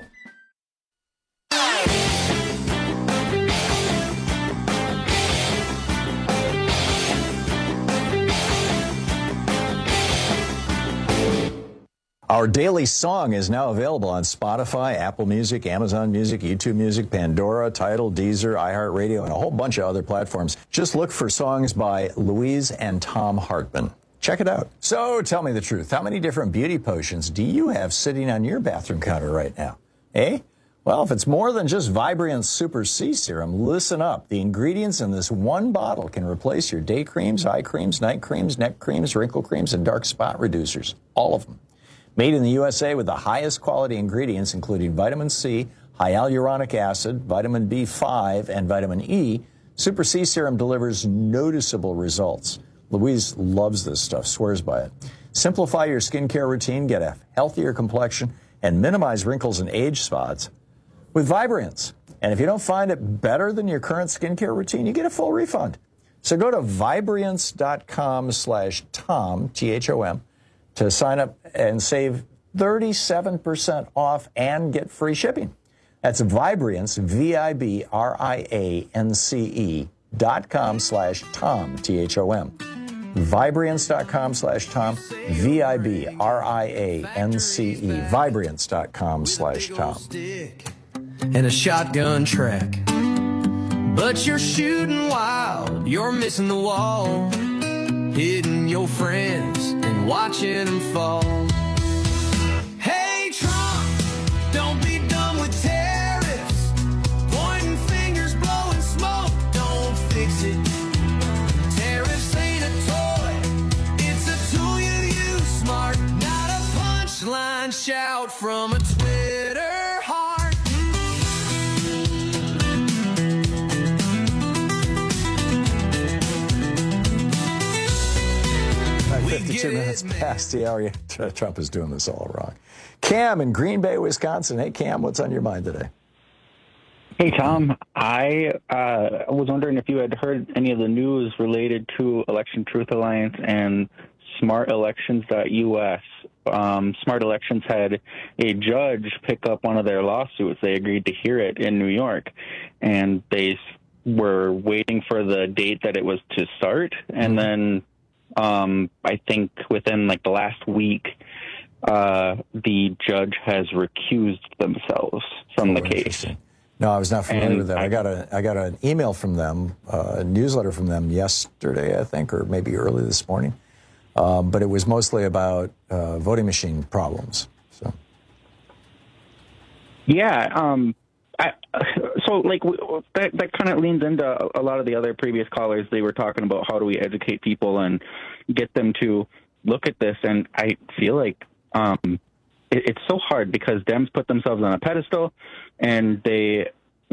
Our daily song is now available on Spotify, Apple Music, Amazon Music, YouTube Music, Pandora, Tidal, Deezer, iHeartRadio, and a whole bunch of other platforms. Just look for songs by Louise and Tom Hartman. Check it out. So tell me the truth. How many different beauty potions do you have sitting on your bathroom counter right now? Eh? Well, if it's more than just Vibrance Super C Serum, listen up. The ingredients in this one bottle can replace your day creams, eye creams, night creams, neck creams, wrinkle creams, and dark spot reducers. All of them. Made in the U S A with the highest quality ingredients, including vitamin C, hyaluronic acid, vitamin B five, and vitamin E, Super C Serum delivers noticeable results. Louise loves this stuff, swears by it. Simplify your skincare routine, get a healthier complexion, and minimize wrinkles and age spots with Vibrance. And if you don't find it better than your current skincare routine, you get a full refund. So go to Vibrance.com slash Tom, T H O M, to sign up and save thirty-seven percent off and get free shipping. That's Vibrance, V I B R I A N C E dot com slash Tom, T H O M. Vibrance.com slash Tom, V I B R I A N C E, Vibrance.com slash Tom. And a shotgun track. But you're shooting wild, you're missing the wall, hitting your friends and watching them fall. Hey Trump, don't be done with tariffs, pointing fingers, blowing smoke, don't fix it. Tariffs ain't a toy, it's a tool you use smart, not a punchline shout from a Twitter heart. fifty-two minutes past the hour. Trump is doing this all wrong. Cam in Green Bay, Wisconsin. Hey, Cam, what's on your mind today? Hey, Tom. I uh, was wondering if you had heard any of the news related to Election Truth Alliance and smart elections dot U S. Um, Smart Elections had a judge pick up one of their lawsuits. They agreed to hear it in New York, and they were waiting for the date that it was to start, and then Um, I think within like the last week, uh, the judge has recused themselves from oh, the case. No, I was not familiar and with that. I, I got a I got an email from them, uh, a newsletter from them yesterday, I think, or maybe early this morning. Um, but it was mostly about uh, voting machine problems. So, yeah. Um, I, so, like, that, that kind of leans into a lot of the other previous callers. They were talking about how do we educate people and get them to look at this. And I feel like um, it, it's so hard because Dems put themselves on a pedestal and they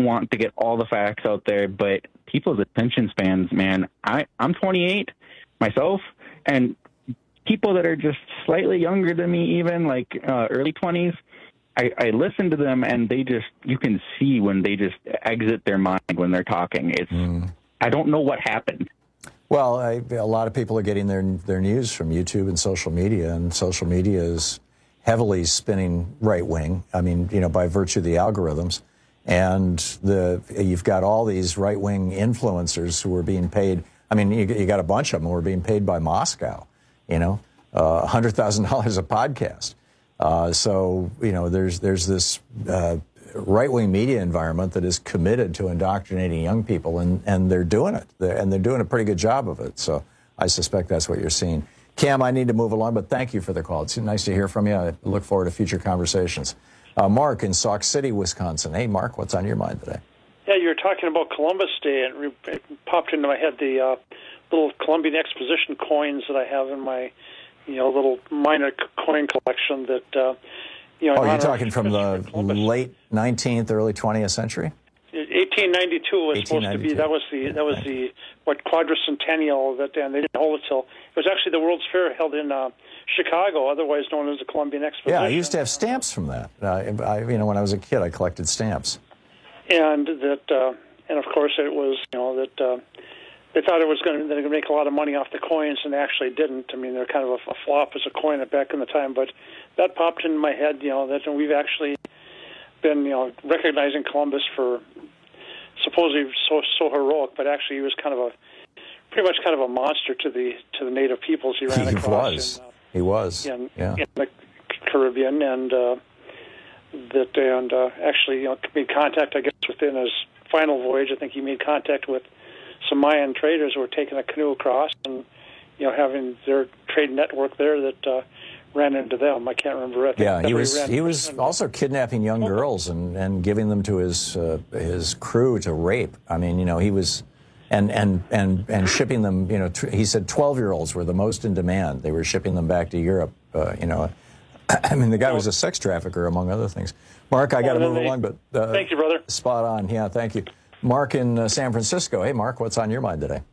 want to get all the facts out there, but people's attention spans, man, I, I'm twenty-eight myself, and people that are just slightly younger than me, even like uh, early twenties, I, I listen to them, and they just, you can see when they just exit their mind when they're talking. It's, mm. I don't know what happened. Well, I, a lot of people are getting their their news from YouTube and social media, and social media is heavily spinning right wing. I mean, you know, by virtue of the algorithms, and the you've got all these right wing influencers who are being paid. I mean, you, you got a bunch of them who are being paid by Moscow. You know, uh, a hundred thousand dollars a podcast. Uh, so you know, there's there's this uh, right wing media environment that is committed to indoctrinating young people, and and they're doing it, they're, and they're doing a pretty good job of it. So I suspect that's what you're seeing. Cam, I need to move along, but thank you for the call. It's nice to hear from you. I look forward to future conversations. Uh, Mark in Sauk City, Wisconsin. Hey, Mark, what's on your mind today? Yeah, you were talking about Columbus Day, and it popped into my head the uh, little Columbian Exposition coins that I have in my, you know, little minor coin collection that, uh, you know... Oh, you're talking from the late nineteenth, early twentieth century? eighteen ninety-two was supposed to be, that was the, that was the, what, quadricentennial, that, and they didn't hold it till, it was actually the World's Fair held in uh, Chicago, otherwise known as the Columbian Exposition. Yeah, I used to have stamps from that. Uh, I, you know, when I was a kid, I collected stamps. And that, uh, and of course it was, you know, that uh, they thought it was going to, they were going to make a lot of money off the coins, and they actually didn't. I mean, they're kind of a, a flop as a coin back in the time, but that popped in my head, you know, that we've actually been, you know, recognizing Columbus for supposedly so so heroic, but actually he was kind of a pretty much kind of a monster to the to the native peoples he ran he across. Was. In, uh, he was. In, yeah. in the Caribbean, and uh, that and uh, actually, you know, made contact, I guess, within his final voyage. I think he made contact with some Mayan traders who were taking a canoe across, and you know, having their trade network there that uh, ran into them. I can't remember. I think yeah, he was. He, he was also kidnapping young girls and, and giving them to his uh, his crew to rape. I mean, you know, he was, and and and and shipping them. You know, tr- he said twelve year olds were the most in demand. They were shipping them back to Europe. Uh, you know, I mean, the guy was a sex trafficker among other things. Mark, I got to move they, along, but uh, thank you, brother. Spot on. Yeah, thank you, Mark in uh, San Francisco. Hey, Mark, what's on your mind today?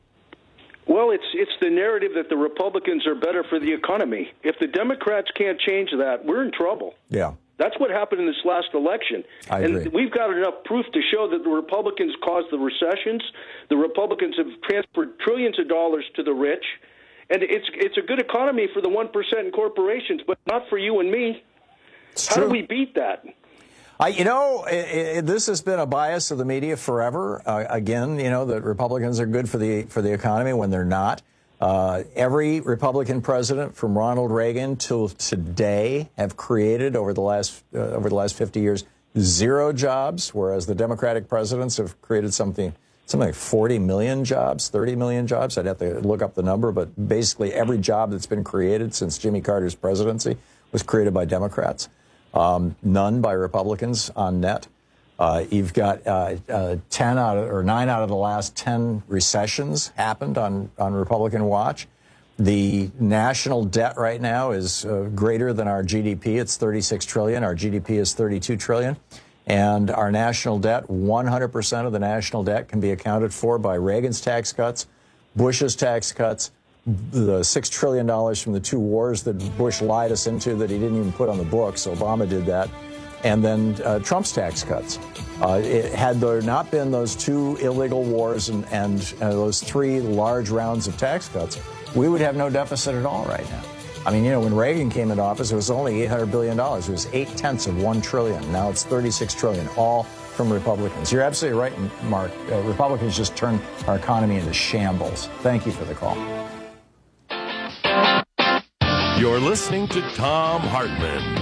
Well, it's it's the narrative that the Republicans are better for the economy. If the Democrats can't change that, we're in trouble. Yeah. That's what happened in this last election. I and agree. We've got enough proof to show that the Republicans caused the recessions. The Republicans have transferred trillions of dollars to the rich. And it's it's a good economy for the one percent in corporations, but not for you and me. It's How true. do we beat that? I, you know, it, it, this has been a bias of the media forever. Uh, again, you know, that Republicans are good for the for the economy when they're not. Uh, every Republican president from Ronald Reagan till today have created over the last uh, over the last fifty years zero jobs, whereas the Democratic presidents have created something something like forty million jobs, thirty million jobs. I'd have to look up the number, but basically every job that's been created since Jimmy Carter's presidency was created by Democrats. Um, none by Republicans on net. Uh, you've got uh, uh, ten out of, or nine out of the last ten recessions happened on, on Republican watch. The national debt right now is uh, greater than our G D P. It's thirty-six trillion. Our G D P is thirty-two trillion. And our national debt, one hundred percent of the national debt can be accounted for by Reagan's tax cuts, Bush's tax cuts, the six trillion dollars from the two wars that Bush lied us into that he didn't even put on the books. Obama did that. And then uh, Trump's tax cuts. Uh, it, had there not been those two illegal wars and, and uh, those three large rounds of tax cuts, we would have no deficit at all right now. I mean, you know, when Reagan came into office, it was only eight hundred billion dollars. It was eight-tenths of one trillion dollars. Now it's thirty-six trillion dollars, all from Republicans. You're absolutely right, Mark. Uh, Republicans just turned our economy into shambles. Thank you for the call. You're listening to Thom Hartmann.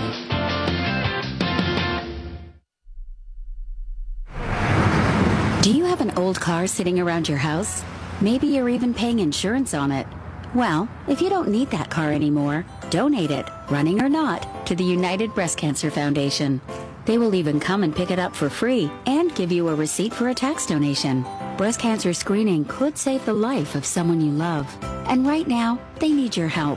Do you have an old car sitting around your house? Maybe you're even paying insurance on it. Well, if you don't need that car anymore, donate it, running or not, to the United Breast Cancer Foundation. They will even come and pick it up for free and give you a receipt for a tax donation. Breast cancer screening could save the life of someone you love. And right now, they need your help.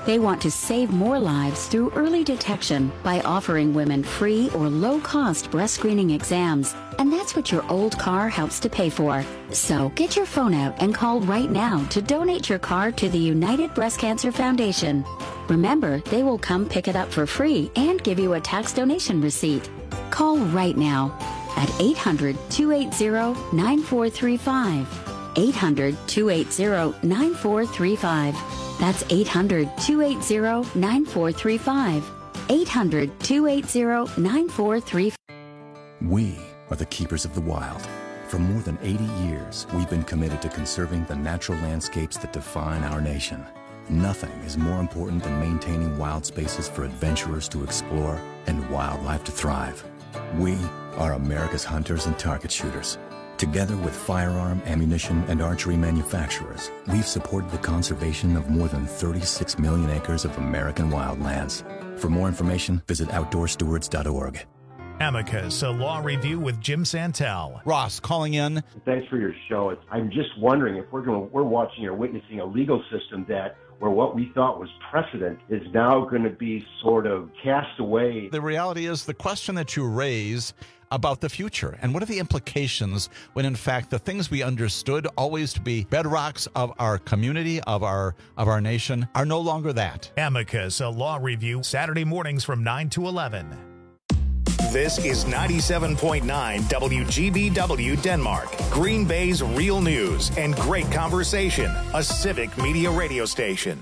They want to save more lives through early detection by offering women free or low-cost breast screening exams. And that's what your old car helps to pay for. So get your phone out and call right now to donate your car to the United Breast Cancer Foundation. Remember, they will come pick it up for free and give you a tax donation receipt. Call right now at eight hundred, two eight zero, nine four three five. eight hundred, two eight zero, nine four three five. That's eight hundred, two eight zero, nine four three five. eight hundred, two eight zero, nine four three five. We are the keepers of the wild. For more than eighty years, we've been committed to conserving the natural landscapes that define our nation. Nothing is more important than maintaining wild spaces for adventurers to explore and wildlife to thrive. We are America's hunters and target shooters. Together with firearm, ammunition, and archery manufacturers, we've supported the conservation of more than thirty-six million acres of American wildlands. For more information, visit outdoor stewards dot org. Amicus, a law review with Jim Santel. Ross calling in. Thanks for your show. It's, I'm just wondering if we're going, we're watching or witnessing a legal system that where what we thought was precedent is now going to be sort of cast away. The reality is the question that you raise about the future and what are the implications when in fact the things we understood always to be bedrocks of our community, of our of our nation, are no longer that. Amicus, a law review, Saturday mornings from nine to eleven. This is ninety-seven point nine W G B W Denmark, Green Bay's real news and great conversation, a civic media radio station.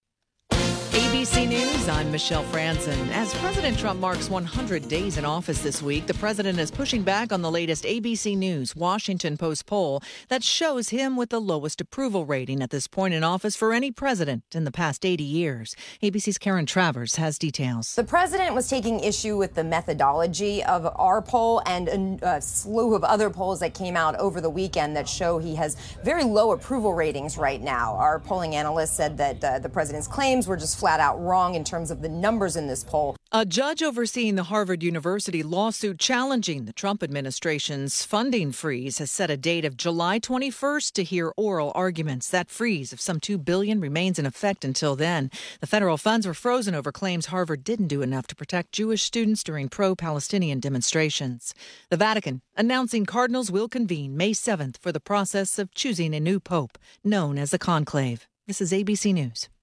A B C News, I'm Michelle Franzen. As President Trump marks one hundred days in office this week, the president is pushing back on the latest A B C News Washington Post poll that shows him with the lowest approval rating at this point in office for any president in the past eighty years. A B C's Karen Travers has details. The president was taking issue with the methodology of our poll and a, a slew of other polls that came out over the weekend that show he has very low approval ratings right now. Our polling analyst said that uh, the president's claims were just flat out wrong in terms of the numbers in this poll. A judge overseeing the Harvard University lawsuit challenging the Trump administration's funding freeze has set a date of July twenty-first to hear oral arguments. That freeze of some two billion dollars remains in effect until then. The federal funds were frozen over claims Harvard didn't do enough to protect Jewish students during pro-Palestinian demonstrations. The Vatican announcing cardinals will convene May seventh for the process of choosing a new pope, known as the conclave. This is A B C News.